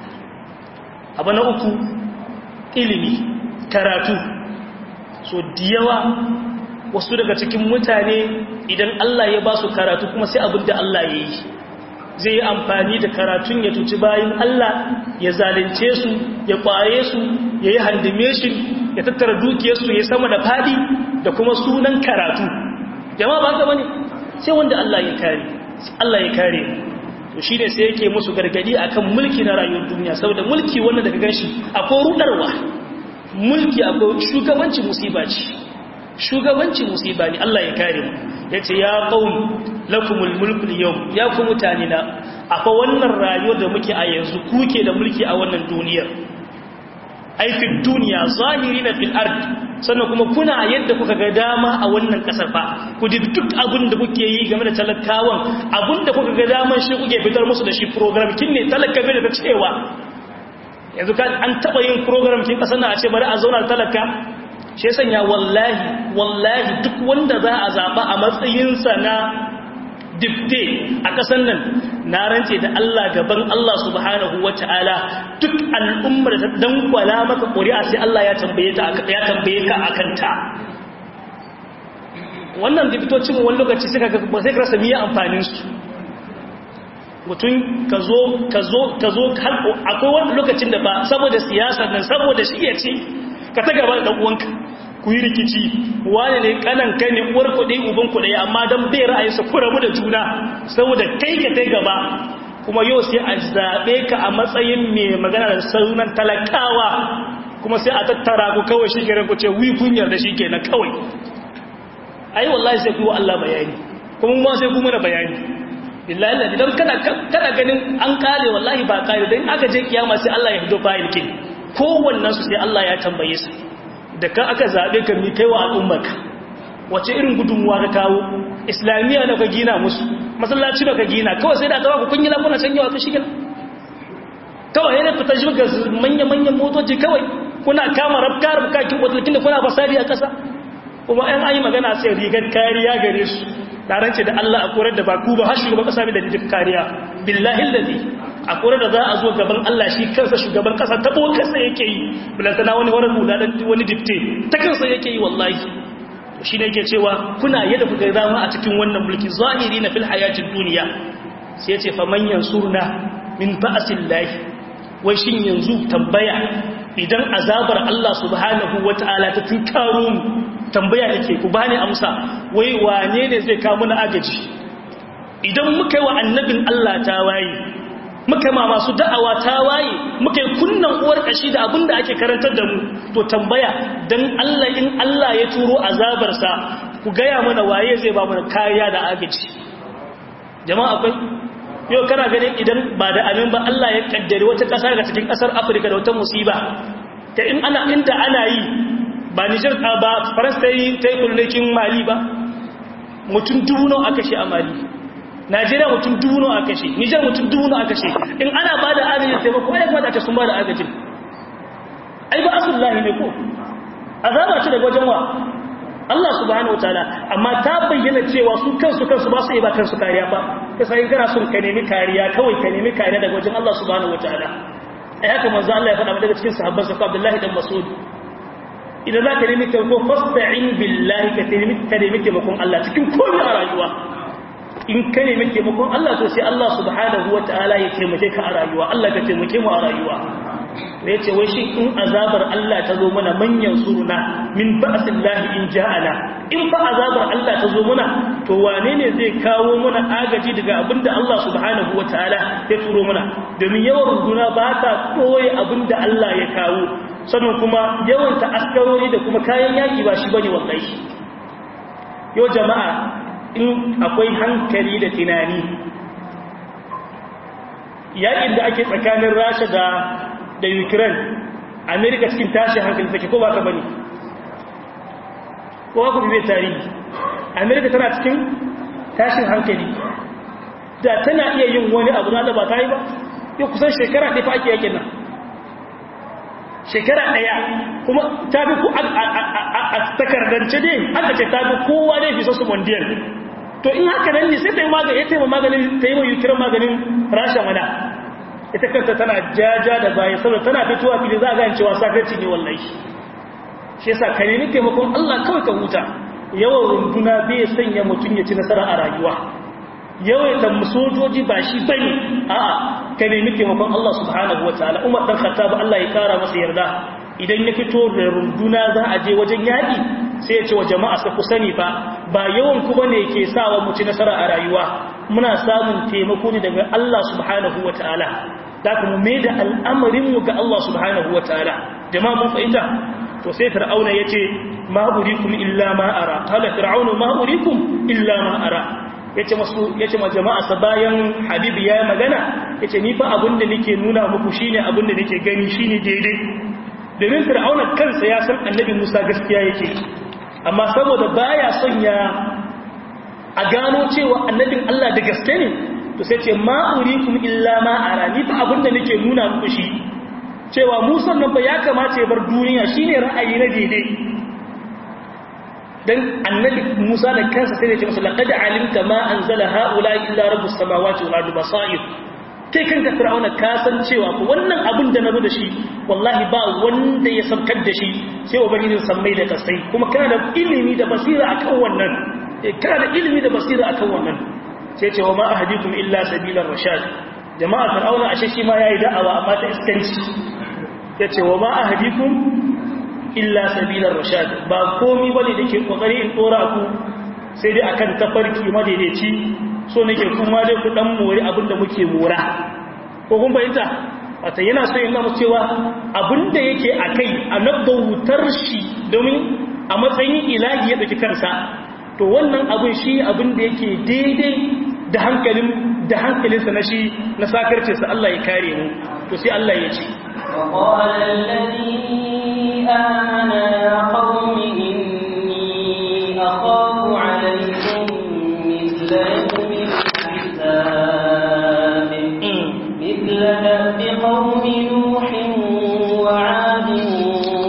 abu na uku ilimi karatu so diyawa wasu daga cikin mutane idan Allah ya ba su karatu kuma sai abin da Allah ya yi zai yi amfani da karatun ya tuci bayan Allah ya zalunce su ya kwaye su ya yi handime shi ya tattara dukiyarsu ya sama da fadi da kuma sunan karatu jama'a ba gaba ne sai wanda Allah ya kare Allah ya kare to shi ne sai yake musu gargadi akan mulki na rayuwar duniya saboda mulki wannan daga ganshi akwai rudarwa mulki akwai shugabanci musiba ce shugabanci musiba ne Allah ya kare mu yace ya qaum lakumul mulku al-yawm ya ku mutane na akwai wannan rayuwar da muke a yanzu kuke da mulki a wannan duniyar ai fi duniya zahirina fil ard sannan kuma kuna yadda kuka ga dama a wannan kasar fa ku ji duk abin da kuke yi game da talakawan abin da kuka ga daman shi kuke fitar musu da shi program kin ne talaka bai da cewa yanzu kan an taba yin program kin kasar na a ce bari a zauna talaka shi sanya wallahi wallahi duk wanda za a zaba a matsayinsa na dibde a ƙasar nan na rance da Allah gaban Allah subhanahu wata'ala duk al'ummar ta dankwala maka ƙuri'a sai Allah ya tambaye ta ya tambaye ka akan ta wannan dibitocin wani lokaci suka ga ba sai ka rasa miya amfanin su mutum ka zo ka zo ka zo akwai wani lokacin da ba saboda siyasar nan saboda shi ya ce ka ta gaba da uwanka ku yi rikici wani ne kanan kai ne uwar kuɗi uban kuɗi amma don bai ra'ayinsa ku rabu da juna saboda kai ka tai gaba kuma yau sai a zaɓe ka a matsayin mai magana da saunan talakawa kuma sai a tattara ku kawai shi kenan ku ce wi kunyar da shi kenan kawai ai wallahi sai ku wa Allah bayani kuma ma sai ku mana bayani billahi Allah idan kana kana ganin an kare wallahi ba kare dan aka je kiyama sai Allah ya hido fa'il kin kowannen su sai Allah ya tambaye su da ka aka zaɓe ka mi kai wa al'ummarka wace irin gudunmuwa ka kawo islamiyya na ka gina musu masallaci da ka gina kawai sai da aka ku kun yi lafuna can yawa ka shi gina kawai yana fita shi ga manya-manyan motoci kawai kuna kama rabka rabka kin wata da kuna fasadi a ƙasa kuma ɗan ayi magana sai rigar kariya gare su rance da Allah a korar da ba ku ba har shugaban ƙasa bai da rigar kariya billahi allazi a korar da za a zo gaban Allah shi kansa shugaban ƙasa ta bo kansa yake yi bilantana wani wani hula dan wani dipte ta kansa yake yi wallahi shi ne yake cewa kuna yadda kuka zama a cikin wannan mulki zahiri na fil hayatid duniya sai ya ce faman yansurna min ba'sillahi wai shin yanzu tambaya idan azabar Allah subhanahu wata'ala ta tunkaro mu tambaya yake ku bani amsa wai wane ne zai kawo mana agaji idan muka yi wa annabin Allah tawaye muka ma masu da'awa tawaye muka yi kunnan uwar kashi da abinda ake karantar da mu to tambaya dan Allah in Allah ya turo azabarsa ku gaya mana waye zai ba mana kariya da agaji jama'a akwai yau kana ganin idan ba da amin ba Allah ya kaddare wata ƙasa daga cikin ƙasar Afirka da wata musiba ta in ana inda ana yi ba Niger ba Faransa ta yi ta yi kullakin Mali ba mutum dubu nawa aka shi a Mali Najeriya mutum dubu nawa aka shi Niger mutum dubu nawa aka shi in ana ba da agajin taimako ai kuma aka sun ba da agajin ai ba asullahi ne ko azaba ce daga wajen wa Allah subhanahu wataala amma ta bayyana cewa su kansu kansu ba su yi ba kansu kariya ba sai kana son ka nemi kariya kawai ka nemi kariya daga wajen Allah subhanahu wataala ai haka manzo Allah ya faɗa daga cikin sahabbansa ko Abdullahi dan Mas'ud idan za ka nemi taimako fasta'in billahi ka nemi ka nemi taimakon Allah cikin komai a rayuwa in ka nemi taimakon Allah to sai Allah subhanahu wataala ya taimake ka a rayuwa Allah ka taimake mu a rayuwa da ya ce wai shi in azabar Allah ta zo mana manyan suruna min ba'asillahi in ja'ala in ba azabar Allah ta zo mana to wane ne zai kawo mana agaji daga abinda Allah subhanahu wataala ya turo mana domin yawan runduna ba ta koyi abinda Allah ya kawo sannan kuma yawan ta askarori da kuma kayan yaki ba shi bane wallahi yau jama'a in akwai hankali da tunani yakin da ake tsakanin Rasha da da Ukraine America cikin tashi hankali take ko ba ka bane ko ku bibe tarihi America tana cikin tashin hankali da tana iya yin wani abu na da ba ta yi ba yau kusan shekara ɗaya fa ake yakin nan shekara ɗaya kuma ta bi ku a takardance dai aka ce ta bi kowa dai fi sosu mondial to in haka nan ne sai ta yi magani ta yi maganin ta yi wa Ukraine maganin Rasha mana ita kanta tana jaja da bayan saboda tana fitowa fili za a gane cewa sakarci ne wallahi shi yasa ka nemi taimakon Allah kawai ka huta yawan runduna bai sanya mutum ya ci nasara a rayuwa yawaita sojoji ba shi bane a'a ka nemi taimakon Allah subhanahu wataala Umar dan Khattab Allah ya kara masa yarda idan ya fito da runduna za a je wajen yaki sai ya ce wa jama'a sa ku sani fa ba yawan ku bane ke sawa mu ci nasara a rayuwa muna samun taimako ne daga Allah subhanahu wataala da kuma mai da al'amarin mu ga Allah subhanahu wataala jama'a mun fahimta to sai fir'auna yace ma urikum illa ma ara qala fir'aunu ma urikum illa ma ara yace masu yace ma jama'a sa bayan habibi ya magana yace ni fa abinda nake nuna muku shine abinda nake gani shine daidai domin fir'auna kansa ya san annabi Musa gaskiya yake amma saboda baya son ya a gano cewa annabin Allah da gaske ne to sai ce ma urikum illa ma ara ni fa abinda nake nuna muku shi cewa Musa nan ba ya kamata ya bar duniya shine ra'ayi na daidai dan annabi Musa da kansa sai ya ce masa laqad alimta ma anzala haula illa rabbus samawati wal ardi basair kai kanka fir'auna ka san cewa ko wannan abin da nazo da shi wallahi ba wanda ya sabkar da shi sai ubangijin sammai da kasai kuma kana da ilimi da basira akan wannan kana da ilimi da basira akan wannan sai ce wa ma ahadikum illa sabilar rashad jama'a fir'auna ashe shi ma yayi da'awa amma ta iskanci yace wa ma ahadikum illa sabilar rashad ba komai bane dake kokari in dora ku sai dai akan tafarki madaidaici so nake kuma dai ku dan mori abinda muke mora ko kun bayyana wata yana so yana mu cewa abinda yake akai annabautar shi domin a matsayin ilahi ya dauki kansa to wannan abin shi abin da yake daidai da hankalin da hankalinsa na shi na sakarce sa Allah ya kare mu to sai Allah ya ce وقال الذي آمن يا قوم إني أخاف عليكم مثل يوم الحساب مثل دأب قوم نوح وعاد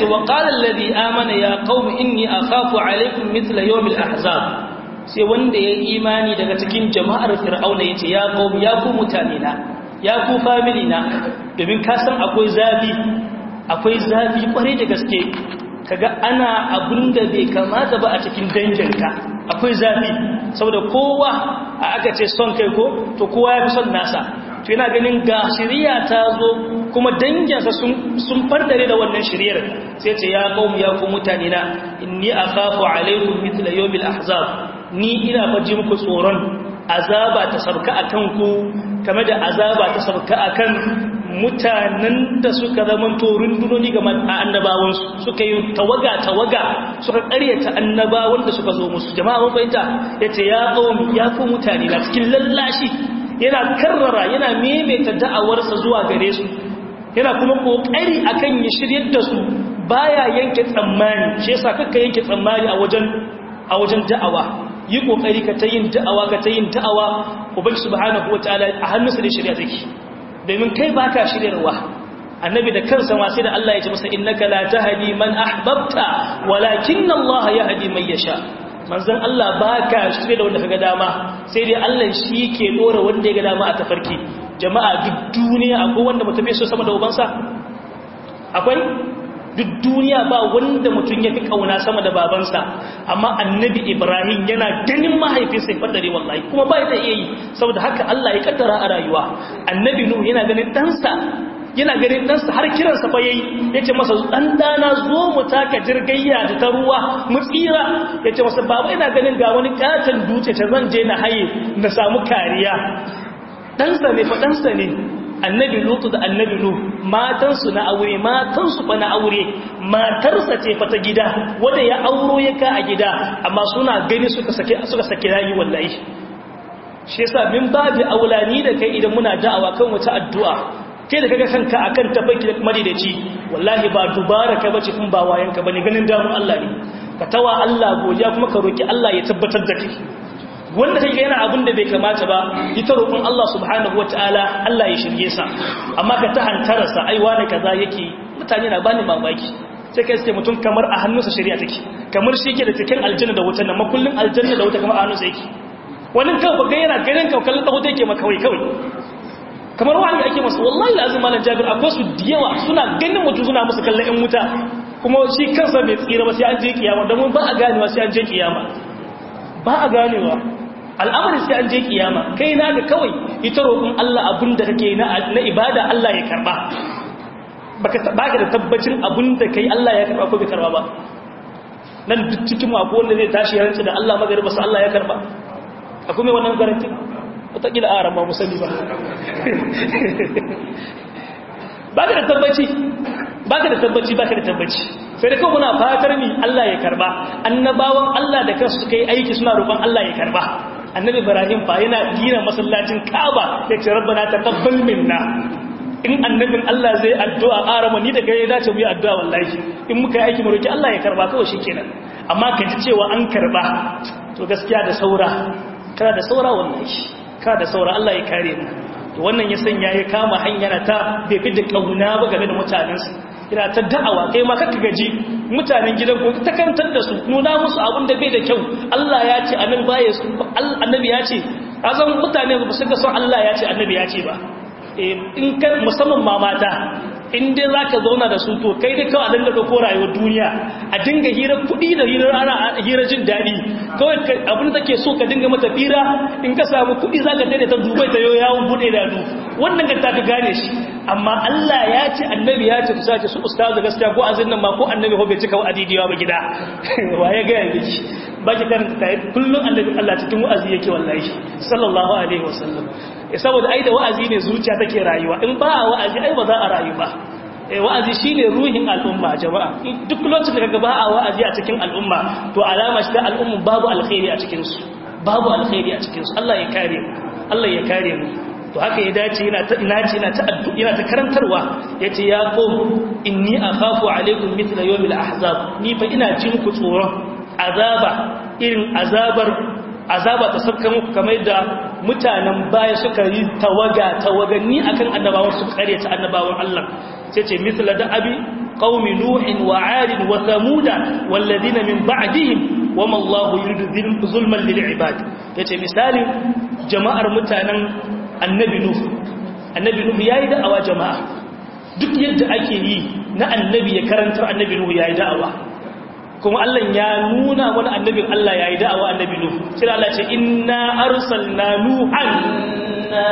wa qala alladhi amana ya qaumi inni akhafu alaykum mithla yawm al-ahzab sai wanda ya imani daga cikin jama'ar fir'auna yace ya qaumi ya ku mutane na ya ku family na domin ka san akwai zafi akwai zafi kware da gaske kaga ana abunda bai kamata ba a cikin danginka akwai zafi saboda kowa a aka ce son kai ko to kowa ya fi son nasa to yana ganin ga shari'a ta zo kuma danginsa sun sun fardare da wannan shari'ar sai ce ya qaumi ya ku mutane na inni akhafu alaykum mithla yawmil ahzab ni ina faji muku tsoron azaba ta sabka akan ku kamar da azaba ta sabka akan mutanen da suka zama torin dunoni ga annabawansu suka yi tawaga-tawaga suka karyata annabawan da suka zo musu jama'a mun fahimta yace ya qaumi ya ku mutane na cikin lallashi yana karrara yana maimaita da'awarsa zuwa gare su yana kuma kokari akan ya shiryar da su baya yanke tsammani shi yasa kaka yanke tsammani a wajen a wajen da'awa yi kokari ka ta yin da'awa ka ta yin da'awa ubangi subhanahu wataala a hannunsa da shirya take domin kai ba ka shiryarwa annabi da kansa ma sai da Allah ya ce masa innaka la tahdi man ahbabta walakinna Allah yahdi man yasha manzon Allah ba ka shirye da wanda kaga dama sai dai Allah shi ke dora wanda ya ga dama a tafarki jama'a duk duniya akwai wanda mutum ya so sama da ubansa akwai duk duniya ba wanda mutum ya fi kauna sama da babansa amma annabi Ibrahim yana ganin mahaifinsa ya fadare wallahi kuma ba ya iya yi saboda haka Allah ya kaddara a rayuwa annabi Nuh yana ganin ɗansa yana ganin ɗansa har kiransa fa yayi yace masa dan dana zo mu taka jirgayya da ta ruwa mu tsira yace masa baba ina ganin ga wani katan dutse ta zan je na haye na samu kariya ɗansa ne fa ɗansa ne annabi lutu da annabi nuh matansu na aure matansu fa na aure matarsa ce fa ta gida wanda ya auro ya ka a gida amma suna gani suka sake suka sake rayi wallahi shi yasa min babu aulani da kai idan muna da'awa kan wata addu'a kai da kaga kanka akan tabbaki madidaci wallahi ba dubara ka bace kun ba wayan ka bane ganin damu Allah ne ka tawa Allah godiya kuma ka roki Allah ya tabbatar da kai wanda kai yana abin da bai kamata ba ita roƙon Allah subhanahu wataala Allah ya shirye sa amma ka ta hantararsa ai wani kaza yake mutane na bani mamaki sai kai sai mutum kamar a hannunsa shari'a take kamar shi yake da cikin aljanna da wutan nan makullin aljanna da wuta kamar a hannunsa yake wani kawai baga yana ganin kawai kallon wuta yake maka kawai kawai kamar wani ake masa wallahi lazim malam Jabir akwai su diyawa suna ganin mutum suna musu kallon ɗan wuta kuma shi kansa bai tsira ba sai an je kiyama dan mun ba a ganewa sai an je kiyama ba a ganewa al'amarin sai an je kiyama kai na ga kawai ita roƙon Allah abin da kake na na ibada Allah ya karba baka baka da tabbacin abin da kai Allah ya karba ko bai karba ba nan duk cikin mu akwai wanda zai tashi rantsi da Allah magariba sai Allah ya karba akwai mai wannan garanti wata kila a rama musalli ba baka da tabbaci baka da tabbaci baka da tabbaci sai da kawai muna fatar ni Allah ya karba annabawan Allah da kansu suka yi aiki suna roƙon Allah ya karba annabi Ibrahim fa yana gina masallacin Kaaba yace rabbana taqabbal minna in annabin Allah zai addu'a arama ni daga ya dace mu yi addu'a wallahi in muka yi aiki mu roki Allah ya karba kawai shikenan amma ka ji cewa an karba to gaskiya da saura kana da saura wallahi kana da saura Allah ya kare mu to wannan ya sanya ya kama hanya ta bai fi da kauna ba game da mutanensa ina ta da'awa kai ma kaka gaji mutanen gidan ko ta kantar da su nuna musu abin da bai da kyau Allah ya ce annabi baya su annabi ya ce azan mutane ba su ga son Allah ya ce annabi ya ce ba in kan musamman ma mata in dai zaka zauna da su to kai dai kawai a dinga dauko rayuwar duniya a dinga hira kudi da hira ana hira jin dadi kawai abin da take so ka dinga mata fira in ka samu kudi zaka daina ta dubai ta yawon bude da du wannan ga ta ka gane shi amma Allah ya ce annabi ya ce su sace su ustazu gaskiya ko azin nan ma ko annabi ko bai cika wa'adidiwa ba gida waye ga yanki baki karanta tayi kullun annabi Allah cikin wa'azi yake wallahi sallallahu alaihi wasallam saboda ai da wa'azi ne zuciya take rayuwa in ba wa'azi ai ba za a rayu ba eh wa'azi shine ruhin al'umma jama'a duk lokacin da kaga ba a wa'azi a cikin al'umma to alama shi ta al'umma babu alkhairi a cikin su babu alkhairi a cikin su Allah ya kare mu Allah ya kare mu to haka ya dace yana ta ina ce yana ta addu'a yana ta karantarwa yace ya qum inni akhafu alaykum mithla yawmil ahzab ni fa ina jin ku tsoron azaba irin azabar azaba ta sabka muku kamar da mutanen baya suka yi tawaga tawaganni akan annabawan su kare ta annabawan Allah sai ce misla da abi qaumi nuhin wa 'ad wa thamud walladhina min ba'dihim wama Allahu yuridu zulman lil ibad yace misali jama'ar mutanen annabi nuh annabi nuh yayi da'awa jama'a duk yadda ake yi na annabi ya karantar annabi nuh yayi da'awa kuma Allah ya nuna wani annabin Allah yayi da'awa annabi nuh sai Allah ce inna arsalna nuhan inna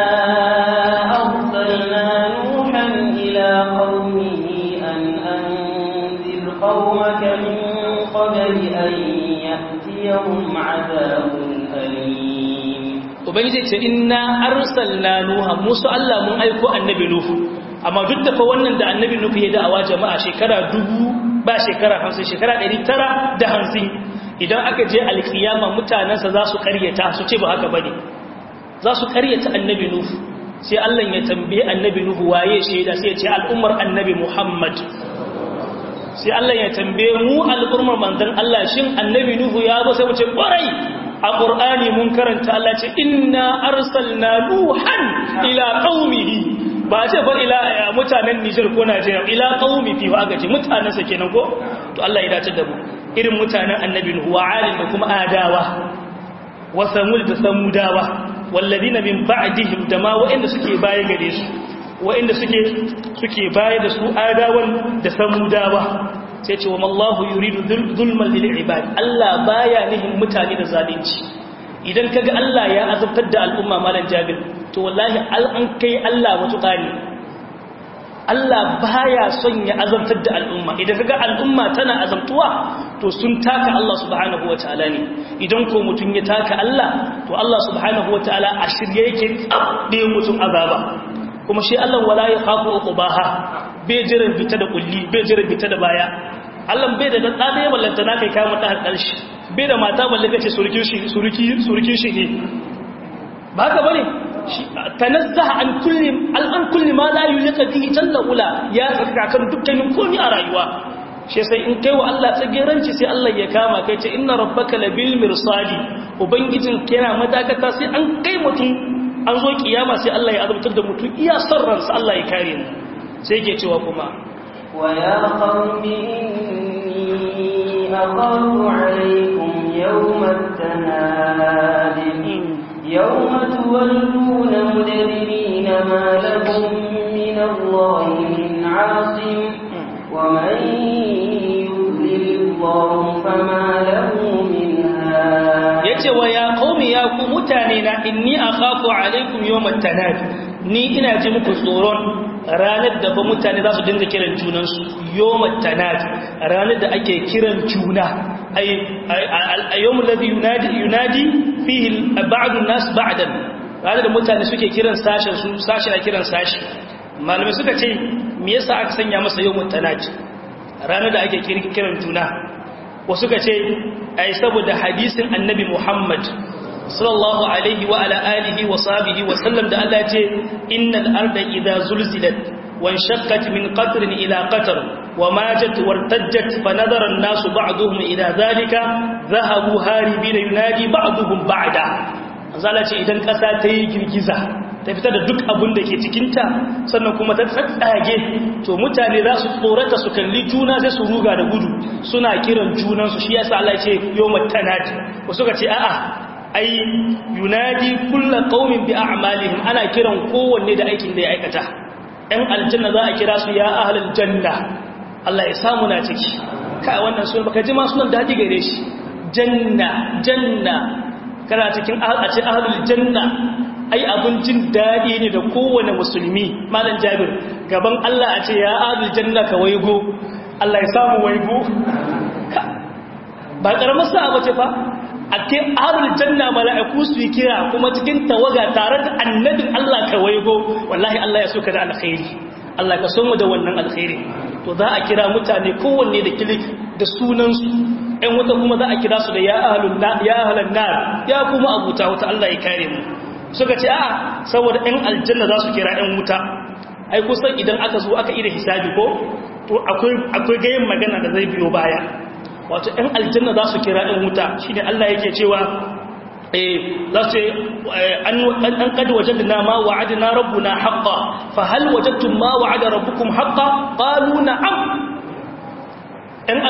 arsalna nuhan ila qaumihi an anzir qaumaka min qabli an ya'tiyahum 'adabun alim ubangiji ce inna arsalna nuhan musu Allah mun aiko annabi nuh amma duk da fa wannan da annabi nuh ya da'awa jama'a shekara dubu ba shekara hamsin shekara ɗari tara da hamsin idan aka je alkiyama mutanensa za su karyata su ce ba haka ba ne za su karyata annabi nuhu sai Allah ya tambaye annabi nuhu waye shaida sai ya ce al'ummar annabi muhammad sai Allah ya tambaye mu al'ummar manzon Allah shin annabi nuhu ya zo sai mu ce kwarai a qur'ani mun karanta Allah ce inna arsalna nuhan ila qaumihi ba ce fa ila mutanen Niger ko Najeriya ila qaumi fi wa aka ce mutanen sa kenan ko to Allah ya dace da mu irin mutanen annabi Nuhu wa Ad da kuma Adawa wa Samud da Samudawa walladina min ba'dihim da ma wa'anda suke baya gare su wa'anda suke suke baya da su Adawan da Samudawa sai ce wa mallahu yuridu zulman lil ibad Allah baya nihin mutane da zalunci idan kaga Allah ya azabtar da al'umma malan Jabir to wallahi an kai Allah matuƙa ne Allah baya son ya azabtar da al'umma idan kaga al'umma tana azabtuwa to sun taka Allah subhanahu wataala ne idan ko mutun ya taka Allah to Allah subhanahu wataala a shirye yake tsabbe mutun azaba kuma shi Allah wala ya khafu uqbaha bai jiran fita da kulli bai jiran fita da baya Allah bai da dada da wallanta na kai kai mata har ƙarshe bai da mata balle kace surukin shi suruki surukin shi ne ba haka bane tanazzaha an kulli al'an kulli ma la yulqa bihi jalla ula ya tsaka kan dukkanin komai a rayuwa shi sai in kai wa Allah tsageranci sai Allah ya kama kai ce inna rabbaka labil mirsadi ubangijin yana madakata sai an kai mutum an zo kiyama sai Allah ya azabtar da mutum iya sarran sa Allah ya kare mu sai yake cewa kuma wa ya qaumi inni aqalu alaykum yawmat tanadin يوم تولون مدبرين ما لكم من الله من عاصم ومن يضلل الله فما له من هاد yace wa ya qaumi ya ku mutane na inni akhafu alaikum yawmat tanad ni ina ji muku tsoron ranar da ba mutane za su dinga kiran junansu yawmat tanad ranar da ake kiran juna ay ayyum alladhi yunadi yunadi fihi ba'd an-nas ba'dan ranar da mutane suke kiran sashen su sashi na kiran sashi malamai suka ce me yasa aka sanya masa yawmut tanad ranar da ake kiran juna wasu suka ce ai saboda hadisin annabi Muhammad sallallahu alaihi wa ala alihi wa sahbihi wa sallam da Allah ya ce innal arda idha zulzilat wanshaqqat min qatrin ila qatr وماجت وارتجت فنظر الناس بعضهم إلى ذلك ذهبوا هاربين ينادي بعضهم بعدا zala ce idan ƙasa ta yi girgiza ta fita da duk abin da ke cikinta sannan kuma ta tsatsage to mutane za su tsorata su kalli juna sai su ruga da gudu suna kiran junansu shi yasa Allah ce yawmat tanad wasu ka ce a'a ai yunadi kullu qaumin bi a'malihim ana kiran kowanne da aikin da ya aikata ɗan aljanna za a kira su ya ahlul janna Allah ya samu na ciki kai wannan sunan baka ji ma sunan dadi gare shi janna janna kana cikin a ce ahlul janna ai abincin dadi ne da kowane musulmi malam Jabir gaban Allah a ce ya ahlul janna ka waigo Allah ya samu waigo ba karamar sa'a bace fa ake ahlul janna mala'iku su yi kira kuma cikin tawaga tare da annabin Allah ka waigo wallahi Allah ya soka da alkhairi Allah ka so mu da wannan alkhairi to za a kira mutane kowanne da kilik da sunansu ɗan wata kuma za a kira su da ya ahlun nar ya ahlan nar ya kuma abuta wata Allah ya kare mu suka ce a'a saboda ɗan aljanna za su kira ɗan wuta ai kusan idan aka zo aka ida hisabi ko to akwai akwai gayin magana da zai biyo baya wato ɗan aljanna za su kira ɗan wuta shine Allah yake cewa za su an kad wajadna ma wa'adna rabbuna haqqan fa hal wajadtum ma wa'ada rabbukum haqqan qalu na'am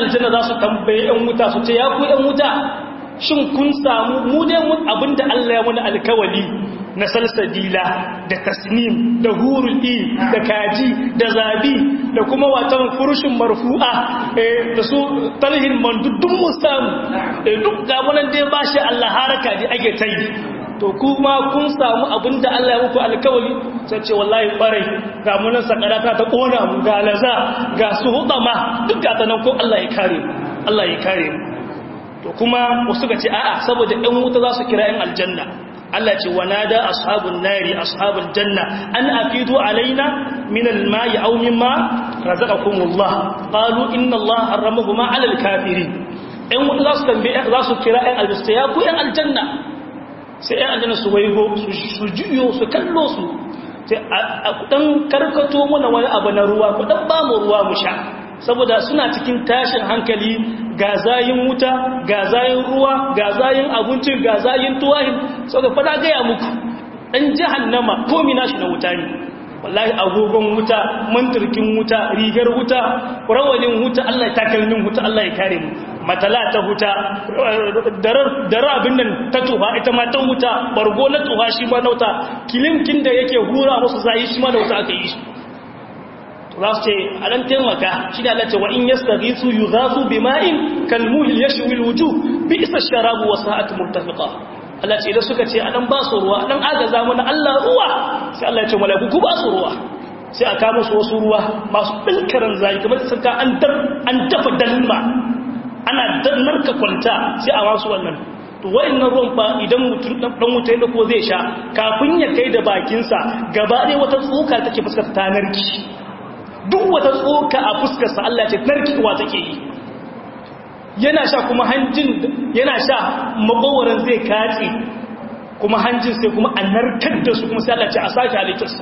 aljanna za su tambaye ‘yan wuta su ce ya ku ‘yan wuta shin kun samu mu dai mun abinda Allah ya muna alkawali na salsabila da tasnim da hurul i da kaji da zabi da kuma watan furushin marfu'a da su talhin manduddun mu samu duk ga wannan dai bashi Allah haraka ji ake tai to kuma kun samu abinda Allah ya muku alkawali sai ce wallahi barai ga munan sakarata ta kona mu ga laza ga su hudama duk ga tanan ko Allah ya kare mu Allah ya kare mu to kuma wasu ga ce a'a saboda ɗan wuta za su kira ɗan aljanna Allah ce wanada ashabun nari ashabul janna an afidu alaina min alma'i aw mimma razaqakumullah qalu inna Allah harramahuma 'ala alkafirin ɗan wuta za su tambaye za su kira ɗan aljanna ya ku ɗan aljanna sai ɗan aljanna su waigo su juyo su kallo su sai a dan karkato mana wani abu na ruwa ku dan ba mu ruwa mu sha saboda suna cikin tashin hankali ga zayin wuta ga zayin ruwa ga zayin abinci ga zayin tuwahin saboda fada gaya muku dan jahannama komi nashi na wuta ne wallahi agogon wuta manturkin wuta rigar wuta rawanin wuta Allah ya takalmin wuta Allah ya kare mu matala ta wuta darar abin nan ta tuha ita ma ta wuta bargo na tuha shi ma na wuta kilimkin da yake hura musu zayi shi ma da wuta aka yi shi za su ce a ɗan taimaka shi da Allah ce wa in yastaghisu yughasu bima'in kalmuhil yashwi alwujuh bi isa sharabu wa sa'at murtafiqa Allah ce idan suka ce a dan ba su ruwa dan agaza mana Allah ruwa sai Allah ya ce malaiku ku ba su ruwa sai aka musu wasu ruwa masu bilkaran zai kamar sun ka an an dafa dalma ana narka kwalta sai a wasu wannan to wayannan ruwan fa idan mutum dan wuta ya dako zai sha kafin ya kai da bakin sa gaba ɗaya wata tsoka take fuskar ta narki duk wata tsoka a fuskarsa Allah ce narkewa take yi yana sha kuma hanjin yana sha makowaran zai katse kuma hanjin sai kuma a narkar da su kuma sai Allah ce a sake halittarsa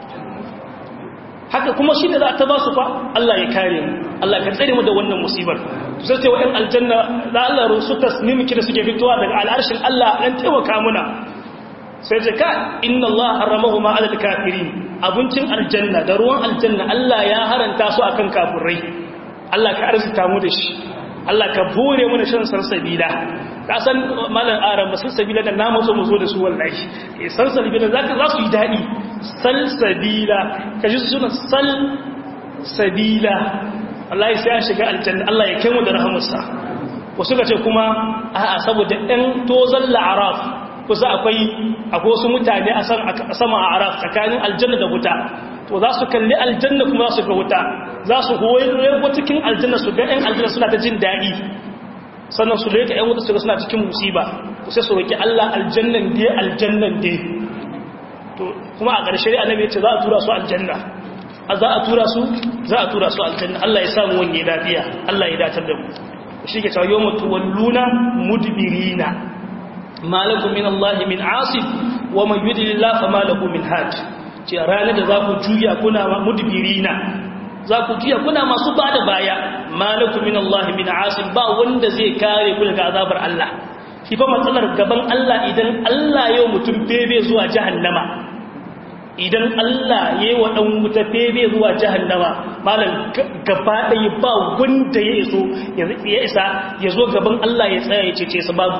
haka kuma shi da za ta ba su fa Allah ya kare mu Allah ka tsare mu da wannan musibar sai ce wa'in aljanna da Allah rusu tasnimi kida suke fitowa daga al'arshin Allah dan taimaka muna sai ce ka inna Allah haramahuma 'ala al-kafirin abincin aljanna da ruwan aljanna Allah ya haranta su akan kafirai Allah ka arzuta mu da shi Allah ka bore mu da shan sarsabila ka san malam aran ba sarsabila da namu so mu zo da su wallahi eh sarsabila zaka za su yi dadi salsabila kaji su suna sal sabila wallahi sai an shiga aljanna Allah ya kai mu da rahamarsa wasu ka ce kuma a'a saboda ɗan tozan la'araf kusa akwai akwai wasu mutane a sama a araf tsakanin aljanna da wuta to za su kalli aljanna kuma za su ga wuta za su goyi cikin aljanna su ga 'yan aljanna suna ta jin daɗi sannan su leka 'yan wuta su ga suna cikin musiba ku sai su roƙi Allah aljannan dai aljannan dai to kuma a ƙarshe dai annabi ya ce za a tura su aljanna a za a tura su za a tura su aljanna Allah ya samu wani lafiya Allah ya datar da mu shi ke cewa yawma tuwalluna mudbirina ma lakum min Allah min asib wa man yudlillah fama lahu min had ce ranar da za ku juya kuna mudbirina za ku juya kuna masu bada baya ma lakum min Allah min asib ba wanda zai kare ku daga azabar Allah shi fa matsalar gaban Allah idan Allah yau mutum bebe zuwa jahannama idan Allah yayi wa dan wuta bebe zuwa jahannama malam gaba ɗaya ba wanda ya iso ya isa ya zo gaban Allah ya tsaya ya cece su babu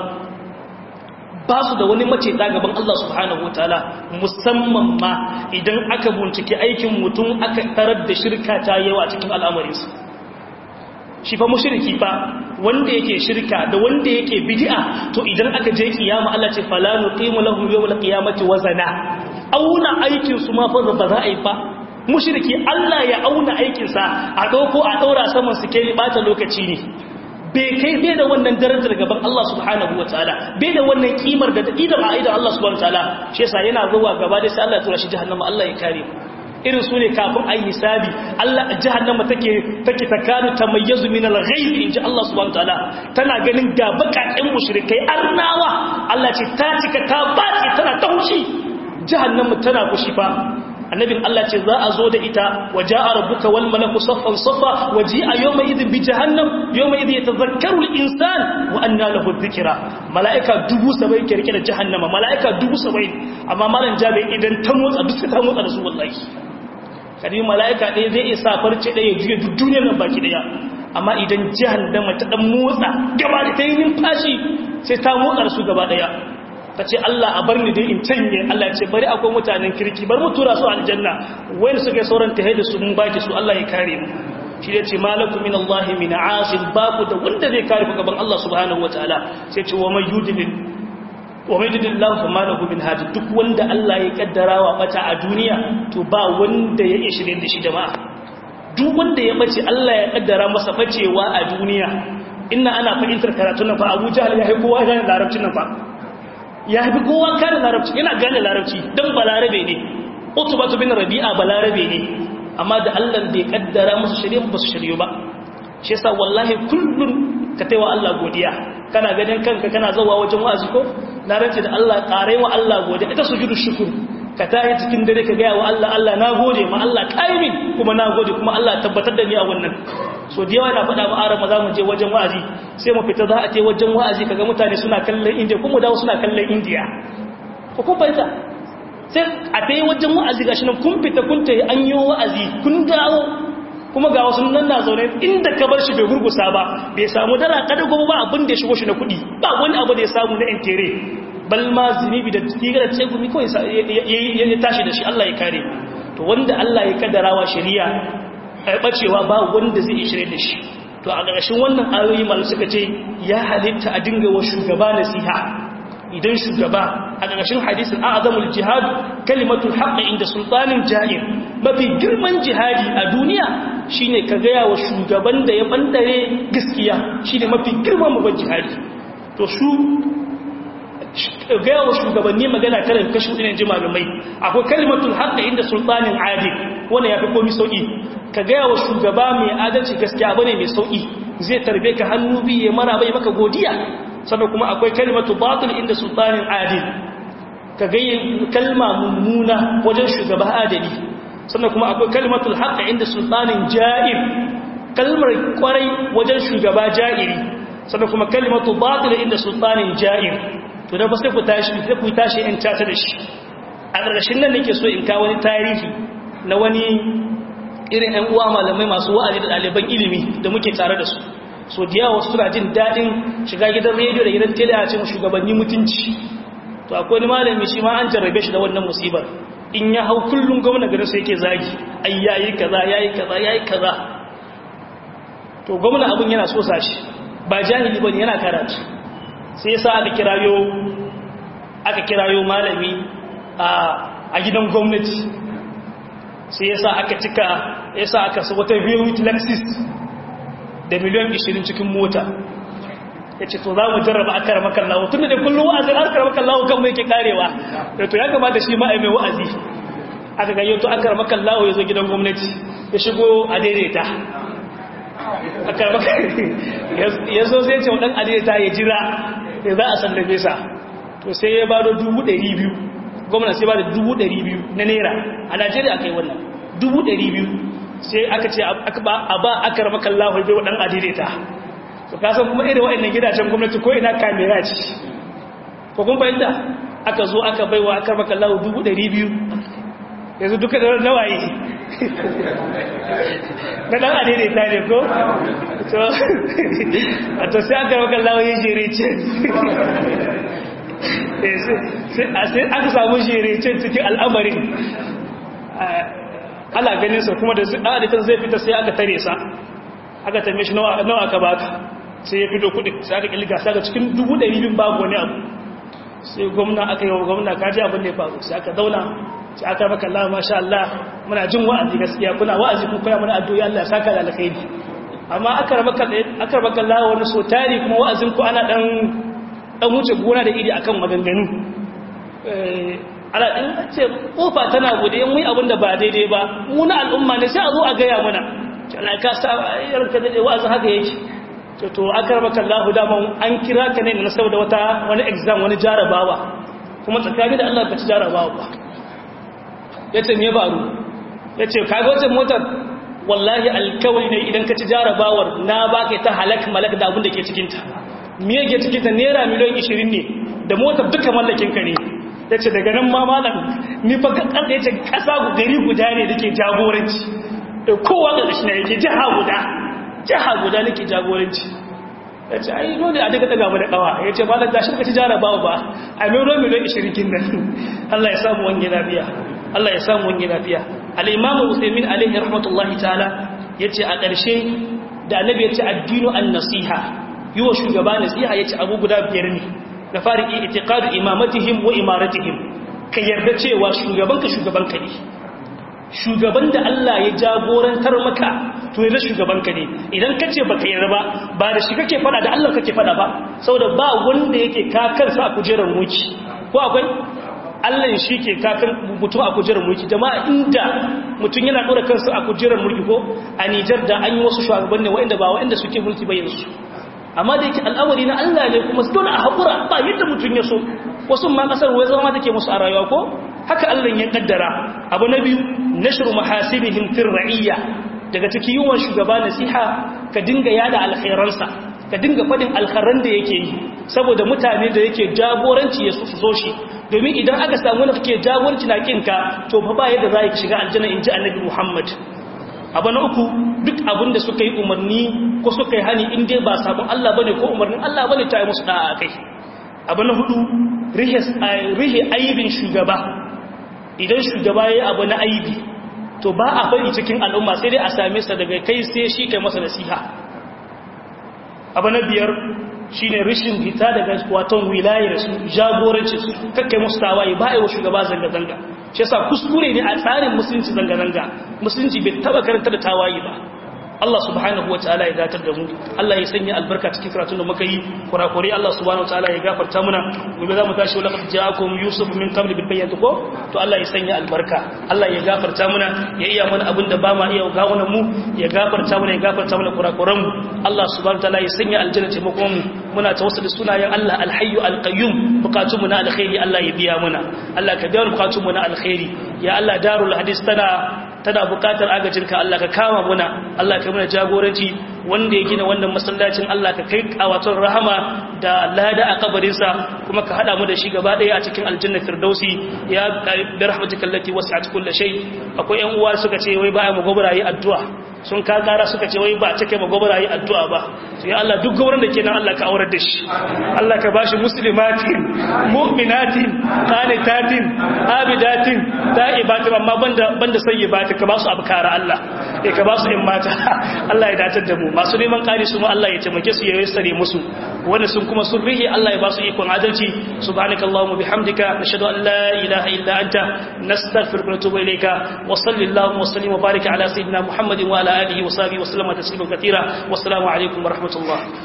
ba su da wani mace ta gaban Allah subhanahu wataala musamman ma idan aka bincike aikin mutum aka tarar da shirka ta yawa cikin al'amarinsa shi fa mushriki fa wanda yake shirka da wanda yake bid'a to idan aka je kiyama Allah ce fala nuqimu lahum yawmal qiyamati wazana auna aikin su ma fa ba za a yi fa mushriki Allah ya auna aikin sa a dauko a daura saman su ke bata lokaci ne bai kai bai da wannan darajar gaban Allah subhanahu wataala bai da wannan kimar da idan a idan Allah subhanahu wataala shi yasa yana zuwa gaba da sai Allah ya tura shi jahannama Allah ya kare irin su ne kafin ayi hisabi Allah jahannama take take takanu tamayyazu min al-ghayb inji Allah subhanahu wataala tana ganin ga bakakken mushrikai arnawa Allah ce ta cika ta bace tana ta hushi jahannama tana kushi fa annabin Allah ce za a zo da ita waja'a rabbuka wal malaku saffan saffa waji'a yawma idhin bi jahannam yawma idhin yatadhakkaru al insan wa anna lahu dhikra malaika dubu saba'in ke rike da jahannama malaika dubu saba'in amma malan jabe idan ta motsa duk ta motsa da su wallahi kadi malaika ɗaya zai isa farce ɗaya juye duk duniyar nan baki ɗaya amma idan jahannama ta dan motsa gaba da ta yi numfashi sai ta motsa su gaba daya ta ce Allah a bar ni dai in canye Allah ya ce bari akwai mutanen kirki bar mu tura su aljanna wayanda suka yi sauran tahiyya su mun baki su Allah ya kare mu shi da ce malakum min Allah min asim babu da wanda zai kare ku gaban Allah subhanahu wataala sai ce wa may yudlil wa may yudlil Allah fa malahu min hadi duk wanda Allah ya kaddara wa bata a duniya to ba wanda ya ishire da shi jama'a duk wanda ya bace Allah ya kaddara masa bacewa a duniya inna ana fahimtar karatun nan fa Abu Jahl ya yi kowa gane larabcin nan fa ya yi kowa gane larabci yana gane larabci dan balarabe ne Utbah bin Rabi'a balarabe ne amma da Allah bai kaddara musu shari'a ba su shari'u ba shi yasa wallahi kullun ka taiwa Allah godiya kana ganin kanka kana zawa wajen wa'azi ko na rance da Allah kare wa Allah godiya ita sujudu shukr ka tayi cikin dare ka ga wa Allah Allah na gode ma Allah kai min kuma na gode kuma Allah tabbatar da ni a wannan so da yawa na faɗa mu arama za mu je wajen wa'azi sai mu fita za a je wajen wa'azi kaga mutane suna kallon India kuma dawo suna kallon India ko kun fahimta sai a tayi wajen wa'azi gashi nan kun fita kun tayi an yi wa'azi kun dawo kuma ga wasu nan na zaune inda ka bar shi bai gurgusa ba bai samu dara kada gobe ba abin da ya shigo shi na kuɗi ba wani abu da ya samu na intere bal ma zunubi da tigara ce gumi kawai ya tashi da shi Allah ya kare to wanda Allah ya kaddarawa shari'a ai bacewa ba wanda zai yi shirye da shi to a ƙarshen wannan ayoyi mal suka ce ya halitta a dinga wa shugaba nasiha idan shugaba a ƙarshen hadisin a'zamul jihad kalimatul haqq inda sultanin ja'ir mafi girman jihadi a duniya shine ka gaya wa shugaban da ya bandare gaskiya shine mafi girman maban jihadi to su gaya wa shugabanni magana karin kashi hudu ne ji malamai akwai kalimatul haqq inda sultanin adil wannan yafi komai sauki ka gaya wa shugaba mai adalci gaskiya bane mai sauki zai tarbe ka hannu biye mara bai maka godiya sannan kuma akwai kalimatu batil inda sultanin adil ka gaya kalma mummuna wajen shugaba adali sannan kuma akwai kalimatul haqq inda sultanin ja'ir kalmar kwarai wajen shugaba ja'iri sannan kuma kalimatu batil inda sultanin ja'ir to da ba sai ku tashi sai ku tashi in tata da shi a ƙarshen nan nake so in kawo wani tarihi na wani irin ɗan uwa malamai masu wa'azi da ɗaliban ilimi da muke tare da su so da yawa suna jin daɗin shiga gidan rediyo da gidan tele a cikin shugabanni mutunci to akwai wani malami shi ma an jarrabe shi da wannan musibar in ya hau kullum gwamna garin sai yake zagi ai yayi kaza yayi kaza yayi kaza to gwamna abin yana so sa shi ba jahili bane yana karatu sai yasa aka kirayo aka kirayo malami a a gidan gwamnati sai yasa aka cika yasa aka sa wata Vewit Lexus da miliyan ishirin cikin mota yace to za mu jarraba akara makallahu tunda da kullum wa'azi akara makallahu kan mu yake karewa to ya kamata shi ma ai mai wa'azi aka ga yau to akara makallahu yazo gidan gwamnati ya shigo a daidaita akara makallahu yazo sai ce wadan adaidaita ya jira ya za a sallabe sa to sai ya bado dubu ɗari biyu gwamnati sai ba da dubu ɗari biyu na naira a Najeriya aka yi wannan dubu ɗari biyu sai aka ce a ba aka rama kallahu bai waɗan adaidaita to kasan kuma irin waɗannan gidajen gwamnati ko ina kamera ce ko kun fahimta aka zo aka baiwa aka rama kallahu dubu ɗari biyu yanzu duka da nawaye na ɗan adaidaita ne ko to sai aka rama kallahu ya jere ce sai aka samu jirecen cikin al'amarin ana ganin sa kuma da adatan zai fita sai aka tare sa aka tambaye shi nawa aka baka sai ya fito kudi sai aka kilga sai cikin dubu ɗari biyu babu wani abu sai gwamna aka yi wa gwamna kaji abin da ya faru sai aka zauna sai aka maka Allah masha Allah muna jin wa'azi gaskiya kuna wa'azi kun koya mana addu'o'i Allah ya saka da alkhairi amma aka rabaka aka rabaka Allah wani so tari kuma wa'azin ku ana dan dan wuce gona da iri akan maganganu ala in ce kofa tana gode in muyi abin da ba daidai ba mu na al'umma ne sai a zo a gaya mana Allah ka sa yarka da wa'azin haka yake to to akarbaka Allah da mun an kira ka ne na saboda wata wani exam wani jarabawa kuma tsakani da Allah ka ci jarabawa ba yace me baro yace kaga wacce motar wallahi alkawari ne idan ka ci jarabawar na baka ta halak malak da abin da ke cikin ta me yake cikin ta naira miliyan ishirin ne da motar duka mallakin ka ne yace daga nan ma malam ni fa kan yace kasa gari guda ne dake jagoranci kowa da shi ne yake jiha guda jaha guda nake jagoranci ya ce ai dole a daga daga da kawa ya ce malam gashi ka ci jarabawa ba a mai romi don ishirikin nan Allah ya samu wange lafiya Allah ya samu wange lafiya al-imam Usaimin alaihi rahmatullahi ta'ala yace a ƙarshe da annabi yace addinu an-nasiha yiwa shugaba nasiha yace abu guda biyar ne da fariki itiqadu imamatihim wa imaratihim ka yarda cewa shugabanka shugabanka ne shugaban da Allah ya jagorantar maka to yana shugabanka ne idan ka ce baka yarda ba ba da shi kake fada da Allah kake fada ba saboda ba wanda yake kakansa a kujerar mulki ko akwai Allah shi ke kakan mutum a kujerar mulki jama'a inda mutum yana dora kansa a kujerar mulki ko a Nijar da an yi wasu shugabanni waɗanda ba waɗanda suke mulki ba yanzu amma da yake al'amari na Allah ne kuma dole a haƙura ba yadda mutum ya so wasu ma kasar wai zama take musu a rayuwa ko haka Allah ya kaddara abu na biyu nashru mahasibihim fir ra'iyya daga cikin yawan shugaba nasiha ka dinga yada alkhairansa ka dinga fadin alkhairan da yake yi saboda mutane da yake jagoranci ya su so shi domin idan aka samu wanda kake jagoranci na kinka to fa ba yadda za ka shiga aljanna inji annabi Muhammad abu na uku duk abin da suka yi umarni ko suka yi hani in dai ba sabon Allah bane ko umarnin Allah bane ta yi musu da'a kai abu na hudu rihe aibin shugaba idan shugaba ya yi abu na aibi to ba a bari cikin al'umma sai dai a same sa daga kai sai shi kai masa nasiha abu na biyar shi ne rishin hita daga waton wilayar su jagoranci su kakkai musu tawaye ba a yi wa shugaba zanga-zanga shi yasa kuskure ne a tsarin musulunci zanga-zanga musulunci bai taba karanta da tawaye ba Allah subhanahu wa ta'ala ya datar da mu Allah ya sanya albarka cikin karatun da muka yi kurakure Allah subhanahu wa ta'ala ya gafarta muna gobe za mu tashi wala qad ja'akum yusuf min qabl bil bayyinati ko to Allah ya sanya albarka Allah ya gafarta muna ya iya mana abin da ba ma iya gawunan mu ya gafarta muna ya gafarta muna kurakuran mu Allah subhanahu wa ta'ala ya sanya aljanna taimakon mu muna tawassuli sunayen Allah alhayyu alqayyum bukatun mu na alkhairi Allah ya biya muna Allah ka biya bukatun mu na alkhairi ya Allah darul hadis tana tana bukatar agajinka Allah ka kama muna Allah ka muna jagoranci wanda ya gina wannan masallacin Allah ka kai kawaton rahama da lada a kabarinsa kuma ka hada mu da shi gaba daya a cikin aljanna firdausi ya bi rahmatika allati wasi'at kulli shay akwai yan uwa suka ce wai ba mu gobarayi addu'a sun ka kara suka ce wai ba take mu gobarayi addu'a ba to ya Allah duk gauran da kenan Allah ka aurar da shi Allah ka bashi muslimatin mu'minatin qanitatin abidatin ta'ibatin amma banda banda sayyibati ka ba su abkara Allah eh ka ba su in mata Allah ya datar da mu masu neman kari su mu Allah ya taimake su ya yassare musu wanda sun kuma sun rihi Allah ya ba su ikon adalci subhanakallahumma bihamdika nashhadu an la ilaha illa anta nastaghfiruka wa natubu ilayka wa sallallahu wa sallim wa barik ala sayyidina Muhammadin wa ala alihi wa sahbihi wa sallama tasliman katira wassalamu alaikum wa rahmatullah